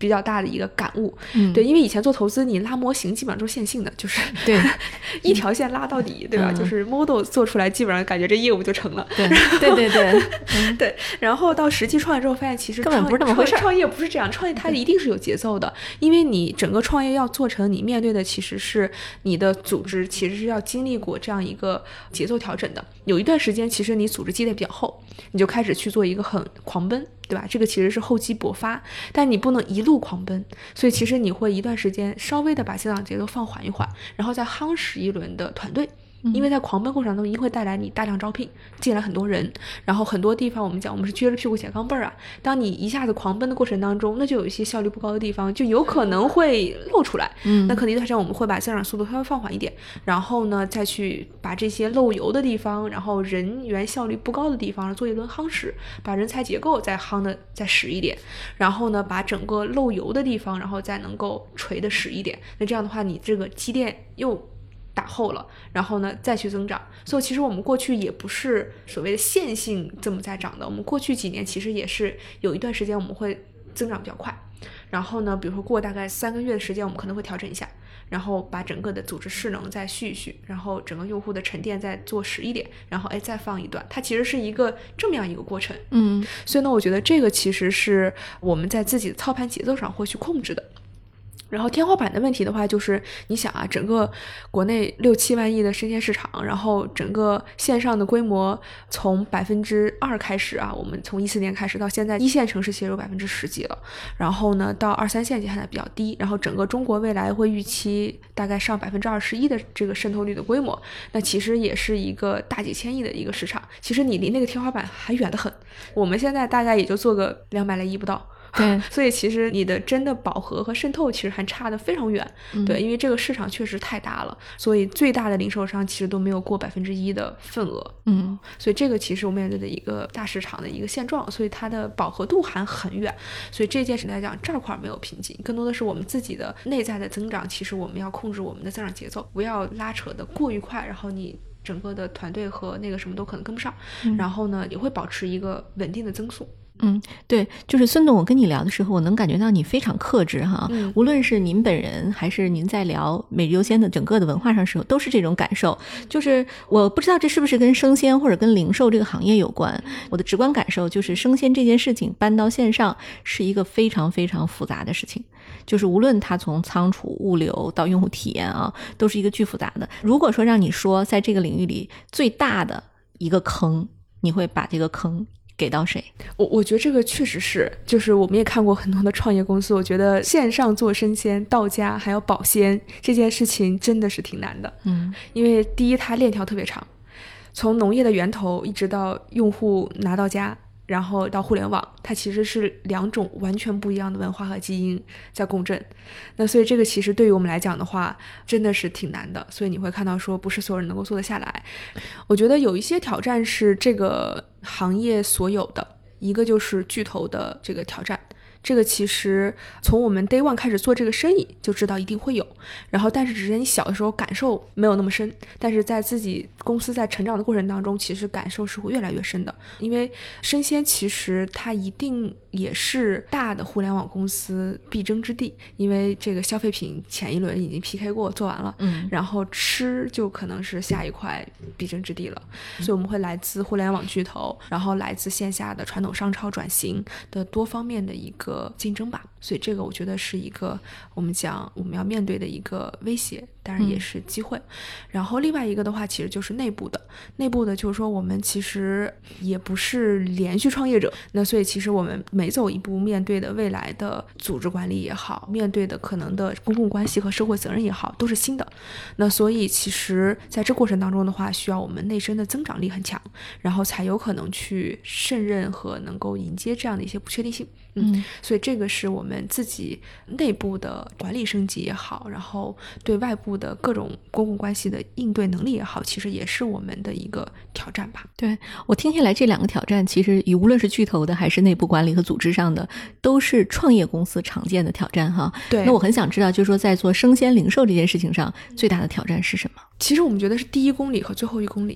比较大的一个感悟。对，因为以前做投资你拉模型基本上都是线性的，就是对一条线拉到底，对吧？就是 model 做出来基本上感觉这业务就成了。 对对对对对，然后到实际创业之后发现其实根本不是那么回事， 创业不是这样，创业它一定是有节奏的，因为你整个创业要做成，你面对的其实是你的组织其实是要经历过这样一个节奏调整的。有一段时间其实你组织积累比较厚，你就开始去做一个很狂奔，对吧？这个其实是厚积薄发，但你不能一路狂奔，所以其实你会一段时间稍微的把增长节奏放缓一缓，然后再夯实一轮的团队。因为在狂奔过程中一定会带来你大量招聘，进来很多人，然后很多地方我们讲我们是撅着屁股捡钢镚儿啊。当你一下子狂奔的过程当中，那就有一些效率不高的地方就有可能会露出来。那可能一段时间我们会把增长速度稍微放缓一点，然后呢再去把这些漏油的地方，然后人员效率不高的地方做一轮夯实，把人才结构再夯的再实一点，然后呢把整个漏油的地方然后再能够锤的实一点。那这样的话你这个积淀又打厚了，然后呢再去增长。所以其实我们过去也不是所谓的线性这么在涨的，我们过去几年其实也是有一段时间我们会增长比较快，然后呢比如说过大概3个月的时间我们可能会调整一下，然后把整个的组织势能再续一续，然后整个用户的沉淀再做实一点，然后再放一段，它其实是一个这么样一个过程。所以呢我觉得这个其实是我们在自己的操盘节奏上会去控制的。然后天花板的问题的话，就是你想啊，整个国内6-7万亿的生鲜市场，然后整个线上的规模从2%开始啊，我们从14年开始到现在1线城市其实有10%几了，然后呢到2、3线现在比较低，然后整个中国未来会预期大概上21%的这个渗透率的规模，那其实也是一个大几千亿的一个市场，其实你离那个天花板还远得很，我们现在大概也就做个200来亿不到。 对， 所以其实你的真的饱和和渗透其实还差得非常远。对，因为这个市场确实太大了，所以最大的零售商其实都没有过1%的份额。所以这个其实我们面对的一个大市场的一个现状，所以它的饱和度还很远。所以这件事来讲，这块没有瓶颈，更多的是我们自己的内在的增长，其实我们要控制我们的增长节奏，不要拉扯的过于快，然后你整个的团队和那个什么都可能跟不上。然后呢也会保持一个稳定的增速。 对，就是孙总，我跟你聊的时候，我能感觉到你非常克制哈。无论是您本人，还是您在聊每日优鲜的整个的文化上时候，都是这种感受。就是我不知道这是不是跟生鲜或者跟零售这个行业有关。我的直观感受就是，生鲜这件事情搬到线上是一个非常非常复杂的事情。就是无论它从仓储、物流到用户体验啊，都是一个巨复杂的。如果说让你说在这个领域里最大的一个坑，你会把这个坑给到谁？ 我觉得这个确实是，就是我们也看过很多的创业公司，我觉得线上做生鲜到家还有保鲜这件事情真的是挺难的。因为第一它链条特别长，从农业的源头一直到用户拿到家，然后到互联网，它其实是2种完全不一样的文化和基因在共振。那所以这个其实对于我们来讲的话真的是挺难的，所以你会看到说不是所有人能够做得下来。我觉得有一些挑战是这个行业所有的，一个就是巨头的这个挑战，这个其实从我们 day one 开始做这个生意就知道一定会有，然后但是只是你小的时候感受没有那么深，但是在自己公司在成长的过程当中，其实感受是会越来越深的。因为生鲜其实它一定也是大的互联网公司必争之地，因为这个消费品前一轮已经 PK 过做完了，然后吃就可能是下一块必争之地了。所以我们会来自互联网巨头，然后来自线下的传统商超转型的多方面的一个竞争吧。所以这个我觉得是一个我们讲我们要面对的一个威胁，当然也是机会。然后另外一个的话其实就是内部的就是说我们其实也不是连续创业者，那所以其实我们每走一步面对的未来的组织管理也好，面对的可能的公共关系和社会责任也好，都是新的。那所以其实在这过程当中的话，需要我们内生的增长力很强，然后才有可能去胜任和能够迎接这样的一些不确定性。所以这个是我们自己内部的管理升级也好，然后对外部的各种公共关系的应对能力也好，其实也是我们的一个挑战吧。 对，我听下来这2个挑战其实无论是巨头的还是内部管理和组织上的，都是创业公司常见的挑战哈。 对， 那我很想知道就是说在做生鲜零售这件事情上最大的挑战是什么？ 其实我们觉得是第1公里和最后1公里。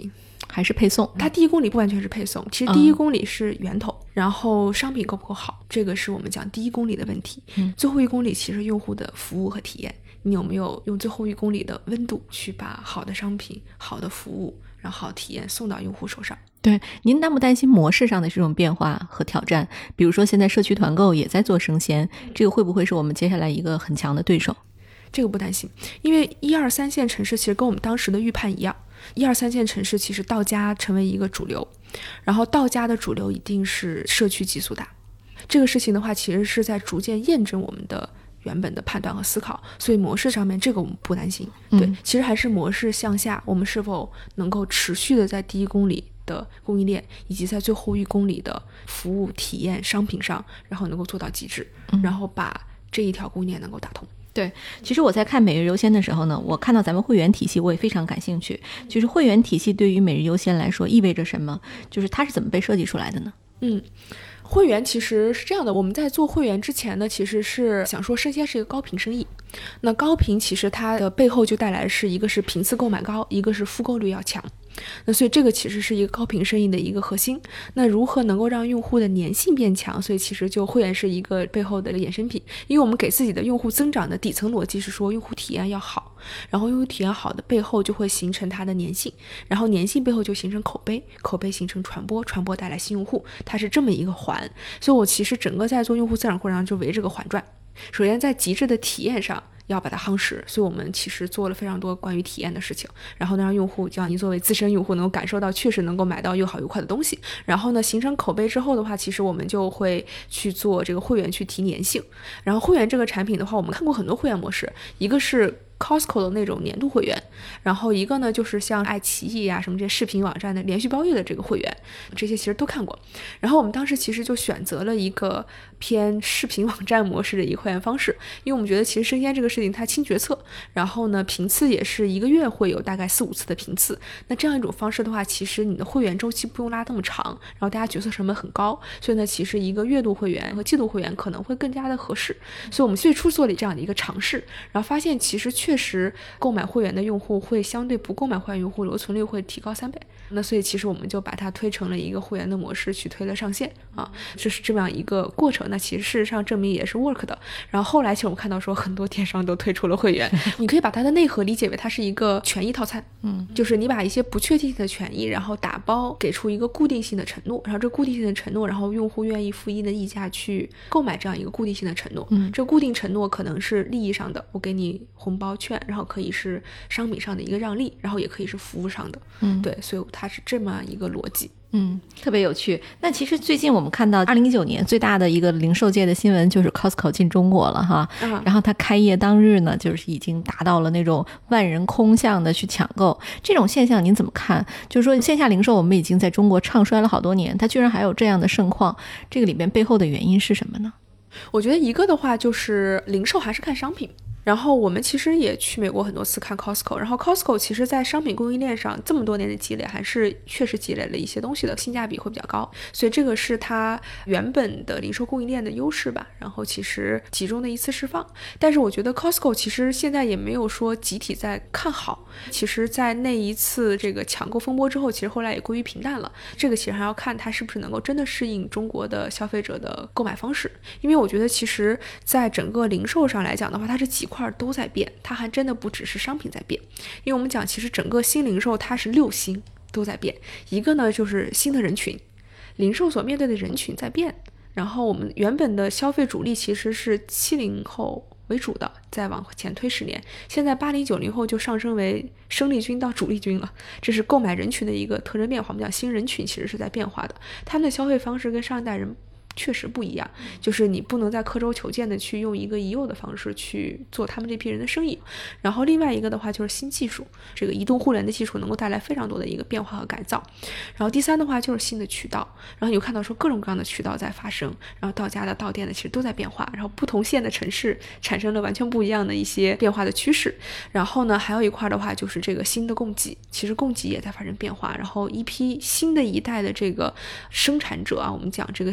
还是配送？ 它第一公里不完全是配送，其实第一公里是源头，然后商品够不够好，这个是我们讲第一公里的问题。最后1公里其实用户的服务和体验，你有没有用最后1公里的温度去把好的商品、好的服务，然后好体验送到用户手上？ 对，您担不担心模式上的这种变化和挑战？比如说现在社区团购也在做生鲜，这个会不会是我们接下来一个很强的对手？ 这个不担心，因为1、2、3线城市其实跟我们当时的预判一样，1、2、3线城市其实到家成为一个主流，然后到家的主流一定是社区基数大。这个事情的话，其实是在逐渐验证我们的原本的判断和思考，所以模式上面这个我们不担心。对，其实还是模式向下，我们是否能够持续的在第1公里的供应链以及在最后1公里的服务体验商品上，然后能够做到极致，然后把这一条供应链能够打通。 对，其实我在看每日优鲜的时候呢，我看到咱们会员体系我也非常感兴趣，就是会员体系对于每日优鲜来说意味着什么，就是它是怎么被设计出来的呢？ 会员其实是这样的，我们在做会员之前呢，其实是想说生鲜是一个高频生意，那高频其实它的背后就带来的是一个是频次购买高，一个是复购率要强，那所以这个其实是一个高频生意的一个核心。那如何能够让用户的粘性变强，所以其实就会员是一个背后的衍生品，因为我们给自己的用户增长的底层逻辑是说用户体验要好，然后用户体验好的背后就会形成它的粘性，然后粘性背后就形成口碑，口碑形成传播，传播带来新用户，它是这么一个环。所以我其实整个在做用户增长过程上就围这个环转。首先在极致的体验上要把它夯实，所以我们其实做了非常多关于体验的事情，然后呢让用户，就像你作为资深用户能够感受到确实能够买到又好又快的东西，然后呢形成口碑之后的话，其实我们就会去做这个会员去提粘性。然后会员这个产品的话，我们看过很多会员模式，一个是Costco 的那种年度会员，然后一个呢就是像爱奇艺啊什么这些视频网站的连续包月的这个会员，这些其实都看过。然后我们当时其实就选择了一个偏视频网站模式的一个会员方式，因为我们觉得其实生鲜这个事情它轻决策，然后呢频次也是1个月会有大概4、5次的频次，那这样一种方式的话，其实你的会员周期不用拉那么长，然后大家决策成本很高，所以呢其实一个月度会员和季度会员可能会更加的合适。所以我们最初做了这样的一个尝试，然后发现其实确实购买会员的用户会相对不购买会员用户留存率会提高3倍，那所以其实我们就把它推成了一个会员的模式去推了上线啊，这是这么样一个过程。那其实事实上证明也是 work 的。然后后来其实我们看到说很多电商都推出了会员，你可以把它的内核理解为它是一个权益套餐，就是你把一些不确定性的权益然后打包给出一个固定性的承诺，然后这固定性的承诺，然后用户愿意付1的溢价去购买这样一个固定性的承诺。这固定承诺可能是利益上的，我给你红包券，然后可以是商品上的一个让利，然后也可以是服务上的。对，所以它是这么一个逻辑。 特别有趣。那其实最近我们看到2019年最大的一个零售界的新闻就是 Costco 进中国了哈，然后它开业当日呢，就是已经达到了那种万人空巷的去抢购，这种现象您怎么看？就是说线下零售我们已经在中国唱衰了好多年，它居然还有这样的盛况，这个里面背后的原因是什么呢？ 我觉得一个的话就是零售还是看商品，然后我们其实也去美国很多次看 Costco， 然后 Costco 其实在商品供应链上这么多年的积累，还是确实积累了一些东西的，性价比会比较高，所以这个是它原本的零售供应链的优势吧，然后其实集中的一次释放。但是我觉得 Costco 其实现在也没有说集体在看好，其实在那一次这个抢购风波之后，其实后来也归于平淡了，这个其实还要看它是不是能够真的适应中国的消费者的购买方式。因为我觉得其实在整个零售上来讲的话，它这几块都在变，它还真的不只是商品在变。因为我们讲其实整个新零售它是6新都在变，一个呢就是新的人群，零售所面对的人群在变，然后我们原本的消费主力其实是70后为主的，再往前推10年，现在80、90后就上升为生力军到主力军了，这是购买人群的一个特征变化。我们讲新人群其实是在变化的，他们的消费方式跟上一代人确实不一样，就是你不能再刻舟求剑的去用一个移诱的方式去做他们这批人的生意。然后另外一个的话就是新技术，这个移动互联的技术能够带来非常多的一个变化和改造。然后第三的话就是新的渠道，然后你就看到说各种各样的渠道在发生，然后到家的到店的其实都在变化，然后不同线的城市产生了完全不一样的一些变化的趋势。然后呢还有一块的话就是这个新的供给，其实供给也在发生变化，然后一批新的一代的这个生产者啊，我们讲这个新的香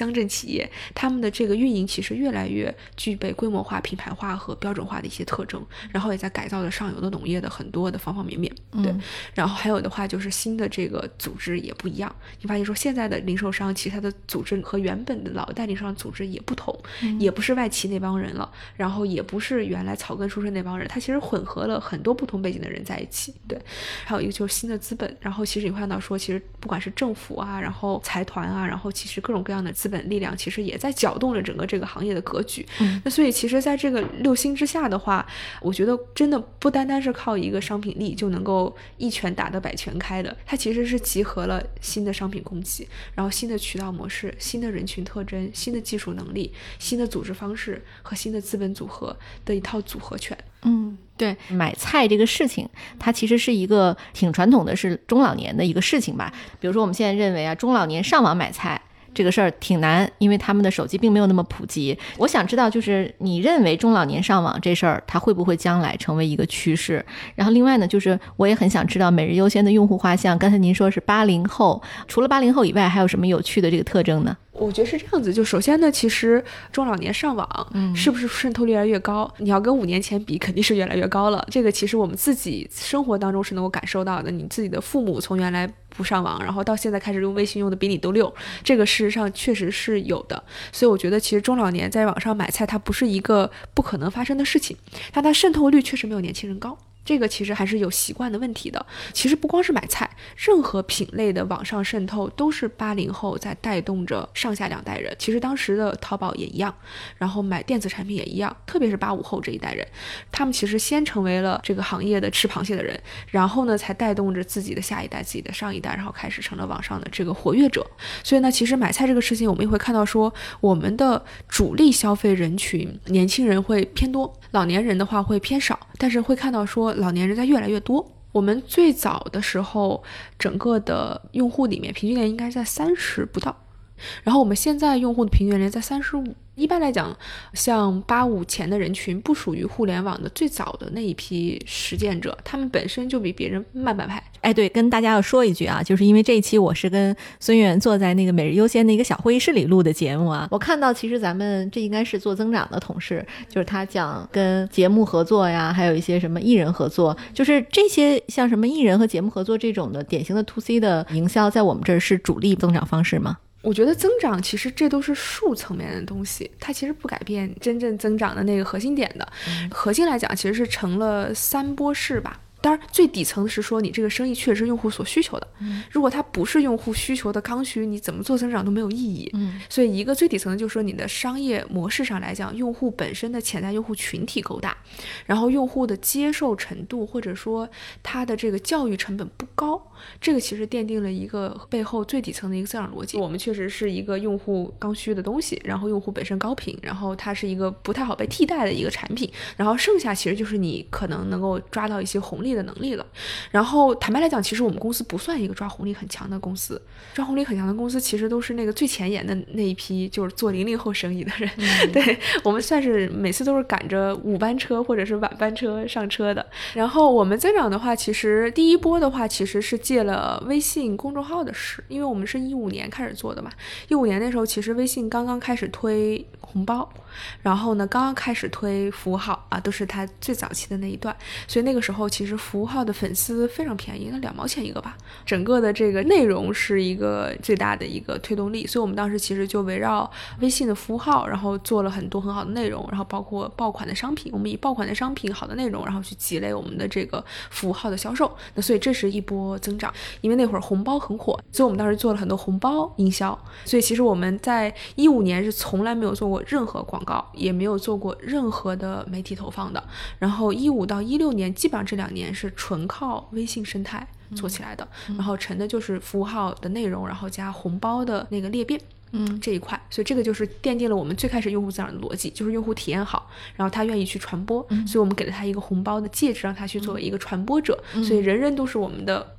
乡镇企业，他们的这个运营其实越来越具备规模化、品牌化和标准化的一些特征，然后也在改造了上游的农业的很多的方方面面。对，然后还有的话就是新的这个组织也不一样，你发现说现在的零售商其实它的组织和原本的老一代零售商组织也不同，也不是外企那帮人了，然后也不是原来草根出身那帮人，它其实混合了很多不同背景的人在一起。对，还有一个就是新的资本，然后其实你会看到说其实不管是政府啊，然后财团啊，然后其实各种各样的资本力量其实也在搅动着整个这个行业的格局。那所以其实在这个六星之下的话，我觉得真的不单单是靠一个商品力就能够一拳打得百拳开的，它其实是集合了新的商品供给，然后新的渠道模式、新的人群特征、新的技术能力、新的组织方式和新的资本组合的一套组合拳。 对，买菜这个事情它其实是一个挺传统的，是中老年的一个事情吧。比如说我们现在认为啊，中老年上网买菜这个事儿挺难，因为他们的手机并没有那么普及。我想知道就是你认为中老年上网这事儿它会不会将来成为一个趋势？然后另外呢，就是我也很想知道每日优先的用户画像，刚才您说是80后，除了80后以外还有什么有趣的这个特征呢？ 我觉得是这样子，就首先呢，其实中老年上网是不是渗透率越来越高，你要跟5年前比肯定是越来越高了，这个其实我们自己生活当中是能够感受到的。你自己的父母从原来不上网，然后到现在开始用微信用的比你都溜，这个事实上确实是有的。所以我觉得其实中老年在网上买菜它不是一个不可能发生的事情，但它渗透率确实没有年轻人高，这个其实还是有习惯的问题的。其实不光是买菜，任何品类的网上渗透都是80后在带动着上下两代人。其实当时的淘宝也一样，然后买电子产品也一样，特别是85后这一代人，他们其实先成为了这个行业的吃螃蟹的人，然后呢才带动着自己的下一代、自己的上一代，然后开始成了网上的这个活跃者。所以呢，其实买菜这个事情我们也会看到说，我们的主力消费人群年轻人会偏多，老年人的话会偏少，但是会看到说老年人在越来越多。我们最早的时候整个的用户里面平均年龄应该在30不到，然后我们现在用户的平均年龄在35。一般来讲，像85前的人群不属于互联网的最早的那一批实践者，他们本身就比别人慢半拍。 哎，对，跟大家要说一句啊，就是因为这一期我是跟孙远坐在那个每日优先的一个小会议室里录的节目啊，我看到其实咱们这应该是做增长的同事，就是他讲跟节目合作呀，还有一些什么艺人合作，就是这些像什么艺人和节目合作这种的典型的 to C 的营销，在我们这儿是主力增长方式吗？ 我觉得增长其实这都是术层面的东西，它其实不改变真正增长的那个核心点的。核心来讲其实是成了3波式吧。当然最底层是说你这个生意确实是用户所需求的，如果它不是用户需求的刚需，你怎么做增长都没有意义。所以一个最底层的就是说你的商业模式上来讲，用户本身的潜在用户群体够大，然后用户的接受程度或者说它的这个教育成本不高，这个其实奠定了一个背后最底层的一个增长逻辑。我们确实是一个用户刚需的东西，然后用户本身高频，然后它是一个不太好被替代的一个产品，然后剩下其实就是你可能能够抓到一些红利的能力了。然后坦白来讲，其实我们公司不算一个抓红利很强的公司，抓红利很强的公司其实都是那个最前沿的那一批，就是做00后生意的人。对，我们算是每次都是赶着午班车或者是晚班车上车的。然后我们增长的话，其实第一波的话其实是借了微信公众号的事，因为我们是15年开始做的嘛。15年那时候其实微信刚刚开始推红包，然后呢刚刚开始推服务号啊，都是它最早期的那一段，所以那个时候其实服务号的粉丝非常便宜，那2毛钱一个吧。整个的这个内容是一个最大的一个推动力，所以我们当时其实就围绕微信的服务号，然后做了很多很好的内容，然后包括爆款的商品，我们以爆款的商品好的内容，然后去积累我们的这个服务号的销售。那所以这是一波增长，因为那会儿红包很火，所以我们当时做了很多红包营销。所以其实我们在15年是从来没有做过任何广告，也没有做过任何的媒体投放的。然后15到16年基本上这2年是纯靠微信生态做起来的，然后成的就是服务号的内容，然后加红包的那个裂变这一块。所以这个就是奠定了我们最开始用户增长的逻辑，就是用户体验好，然后他愿意去传播，所以我们给了他一个红包的介质，让他去做一个传播者。所以人人都是我们的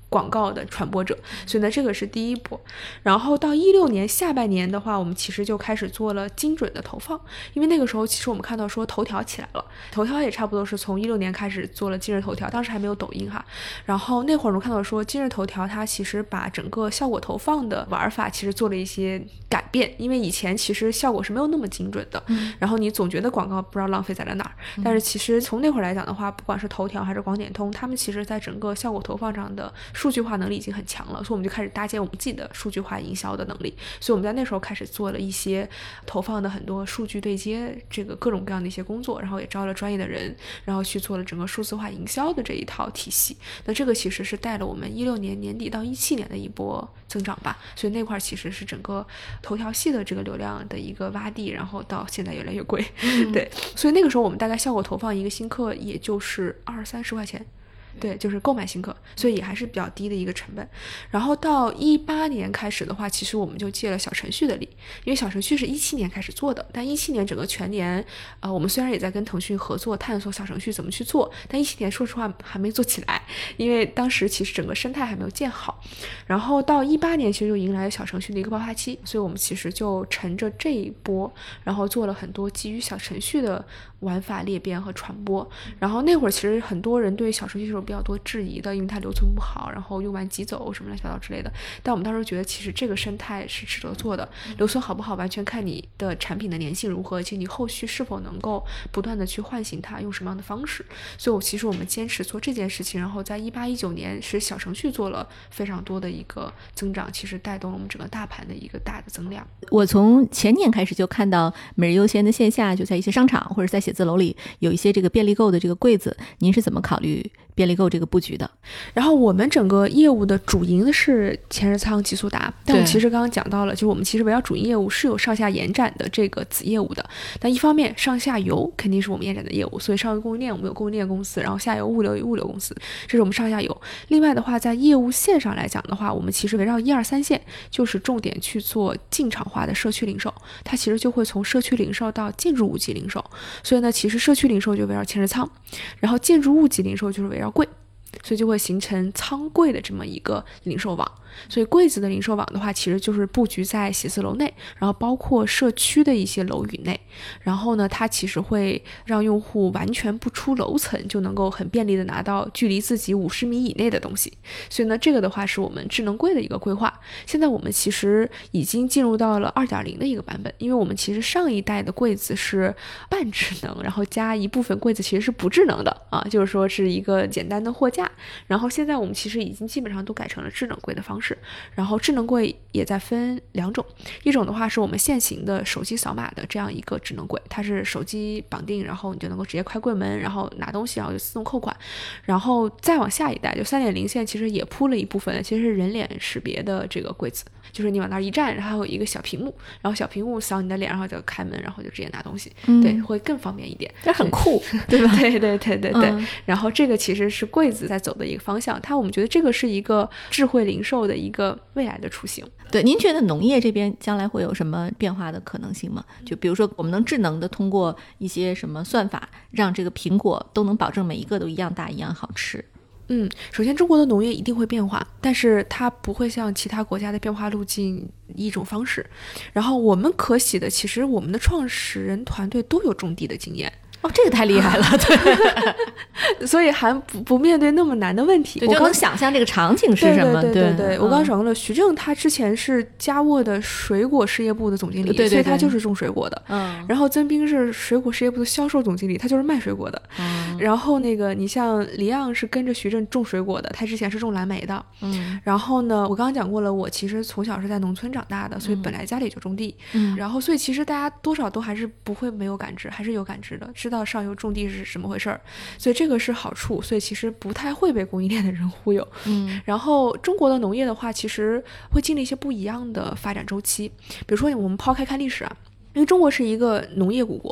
广告的传播者，所以呢这个是第一波。然后到16年下半年的话，我们其实就开始做了精准的投放，因为那个时候其实我们看到说头条起来了，头条也差不多是从16年开始做了今日头条，当时还没有抖音哈。然后那会儿我们看到说今日头条它其实把整个效果投放的玩法其实做了一些改变，因为以前其实效果是没有那么精准的，然后你总觉得广告不知道浪费在了哪儿，但是其实从那会儿来讲的话，不管是头条还是广点通，他们其实在整个效果投放上的数据化能力已经很强了，所以我们就开始搭建我们自己的数据化营销的能力。所以我们在那时候开始做了一些投放的很多数据对接，这个各种各样的一些工作，然后也招了专业的人，然后去做了整个数字化营销的这一套体系。那这个其实是带了我们16年年底到17年的一波增长吧，所以那块其实是整个头条系的这个流量的一个洼地，然后到现在越来越贵。对，所以那个时候我们大概效果投放一个新客也就是20-30块钱，对，就是购买新客，所以也还是比较低的一个成本。然后到18年开始的话，其实我们就借了小程序的力，因为小程序是17年开始做的，但17年整个全年我们虽然也在跟腾讯合作探索小程序怎么去做，但17年说实话还没做起来，因为当时其实整个生态还没有建好。然后到18年其实就迎来了小程序的一个爆发期，所以我们其实就乘着这一波，然后做了很多基于小程序的玩法裂变和传播。然后那会儿其实很多人对小程序是有比较多质疑的，因为它留存不好，然后用完即走什么乱七八糟之类的。但我们当时觉得其实这个生态是值得做的，留存好不好完全看你的产品的粘性如何，以及你后续是否能够不断的去唤醒它，用什么样的方式。所以其实我们坚持做这件事情，然后在18-19年是小程序做了非常多的一个增长，其实带动了我们整个大盘的一个大的增量。 我从前年开始就看到每日优先的线下就在一些商场或者在写字楼里有一些这个便利购的这个柜子，您是怎么考虑便利购这个布局的？ 然后我们整个业务的主营的是前日仓、极速达，但我其实刚刚讲到了，就是我们其实围绕主营业务是有上下延展的这个子业务的。但一方面上下游肯定是我们延展的业务，所以上游供应链我们有供应链公司，然后下游物流有物流公司，这是我们上下游。另外的话，在业务线上来讲的话，我们其实围绕1、2、3线就是重点去做进场化的社区零售，它其实就会从社区零售到建筑物级零售。所以呢，其实社区零售就围绕前日仓，然后建筑物级零售就是围绕柜，所以就会形成仓柜的这么一个零售网。所以柜子的零售网的话，其实就是布局在写字楼内，然后包括社区的一些楼宇内，然后呢它其实会让用户完全不出楼层就能够很便利的拿到距离自己50米以内的东西。所以呢这个的话是我们智能柜的一个规划。现在我们其实已经进入到了 2.0 的一个版本，因为我们其实上一代的柜子是半智能，然后加一部分柜子其实是不智能的啊，就是说是一个简单的货架。然后现在我们其实已经基本上都改成了智能柜的方式，然后智能柜也在分2种，一种的话是我们现行的手机扫码的这样一个智能柜，它是手机绑定，然后你就能够直接开柜门，然后拿东西，然后就自动扣款。然后再往下一代就 3.0 线其实也铺了一部分，其实是人脸识别的这个柜子，就是你往那儿一站，然后有一个小屏幕，然后小屏幕扫你的脸，然后就开门，然后就直接拿东西，对，会更方便一点， 这很酷，对吧？ 对对对对对。然后这个其实是柜子在走的一个方向，我们觉得这个是一个智慧零售的一个未来的雏形。 对，您觉得农业这边将来会有什么变化的可能性吗？就比如说我们能智能的通过一些什么算法，让这个苹果都能保证每一个都一样大一样好吃。 首先中国的农业一定会变化，但是它不会像其他国家的变化路径一种方式。然后我们可喜的，其实我们的创始人团队都有种地的经验。 哦，这个太厉害了， 对，所以还不面对那么难的问题。 我刚想象这个场景是什么？ 对，我刚想了，徐正他之前是嘉沃的水果事业部的总经理， 对， 所以他就是种水果的。然后曾斌是水果事业部的销售总经理，他就是卖水果的。然后那个你像黎昂是跟着徐正种水果的，他之前是种蓝莓的。然后呢，我刚刚讲过了，我其实从小是在农村长大的，所以本来家里就种地。然后所以其实大家多少都还是不会没有感知，还是有感知的，知道上游种地是什么回事儿，所以这个是好处，所以其实不太会被供应链的人忽悠。然后中国的农业的话，其实会经历一些不一样的发展周期。比如说我们抛开看历史啊，因为中国是一个农业古国，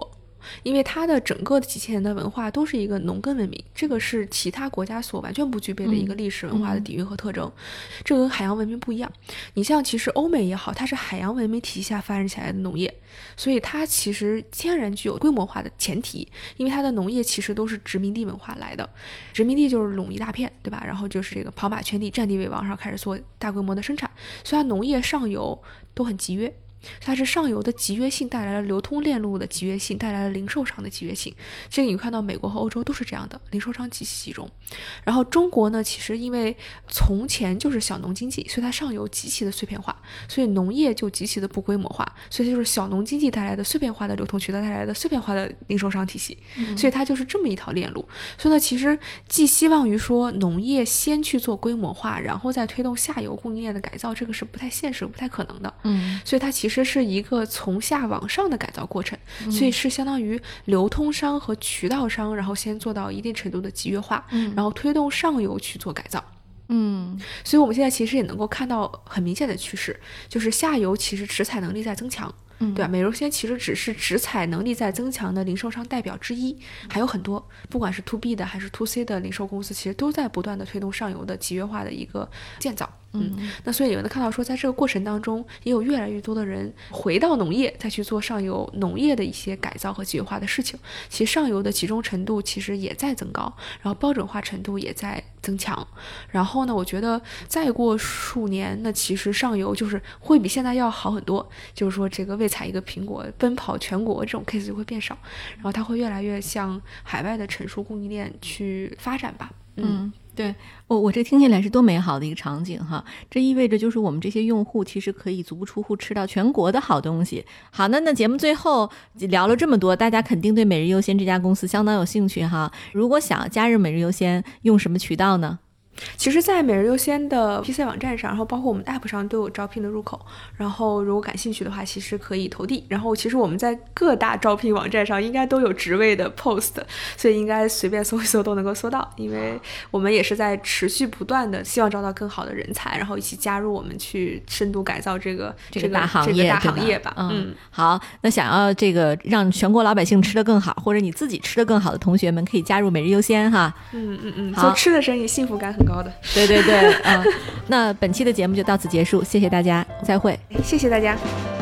因为它的整个的几千年的文化都是一个农耕文明，这个是其他国家所完全不具备的一个历史文化的底蕴和特征，这个跟海洋文明不一样。你像其实欧美也好，它是海洋文明体系下发展起来的农业，所以它其实天然具有规模化的前提，因为它的农业其实都是殖民地文化来的，殖民地就是垄一大片，对吧？然后就是这个跑马圈地，占地为王，然后开始做大规模的生产，所以它农业上游都很集约。它是上游的集约性带来了流通链路的集约性，带来了零售商的集约性。这个你看到美国和欧洲都是这样的，零售商极其集中。然后中国呢，其实因为从前就是小农经济，所以它上游极其的碎片化，所以农业就极其的不规模化，所以就是小农经济带来的碎片化的流通渠道带来的碎片化的零售商体系，所以它就是这么一条链路。所以呢，其实寄希望于说农业先去做规模化，然后再推动下游供应链的改造，这个是不太现实、不太可能的。所以它其实是一个从下往上的改造过程，所以是相当于流通商和渠道商，然后先做到一定程度的集约化，然后推动上游去做改造。所以我们现在其实也能够看到很明显的趋势，就是下游其实直采能力在增强。对吧？美柔鲜其实只是直采能力在增强的零售商代表之一，还有很多，不管是 to B 的还是 to C 的零售公司，其实都在不断的推动上游的集约化的一个建造。那所以也能看到说，在这个过程当中，也有越来越多的人回到农业，再去做上游农业的一些改造和集约化的事情。其实上游的集中程度其实也在增高，然后标准化程度也在增强。然后呢，我觉得再过数年，那其实上游就是会比现在要好很多。就是说，这个为采一个苹果奔跑全国这种 case 就会变少，然后它会越来越向海外的成熟供应链去发展吧。 对，我这听起来是多美好的一个场景哈！这意味着就是我们这些用户其实可以足不出户吃到全国的好东西。好，那节目最后聊了这么多，大家肯定对每日优鲜这家公司相当有兴趣哈。如果想加入每日优鲜，用什么渠道呢？ 其实在每日优鲜的 PC 网站上，然后包括我们的 app 上都有招聘的入口，然后如果感兴趣的话其实可以投递，然后其实我们在各大招聘网站上应该都有职位的 post， 所以应该随便搜一搜都能够搜到，因为我们也是在持续不断的希望招到更好的人才，然后一起加入我们去深度改造这个大行业吧。 好，那想要这个让全国老百姓吃得更好，或者你自己吃得更好的同学们可以加入每日优鲜哈。 做吃的生意幸福感很高的。 对，那本期的节目就到此结束，谢谢大家，再会。 谢谢大家。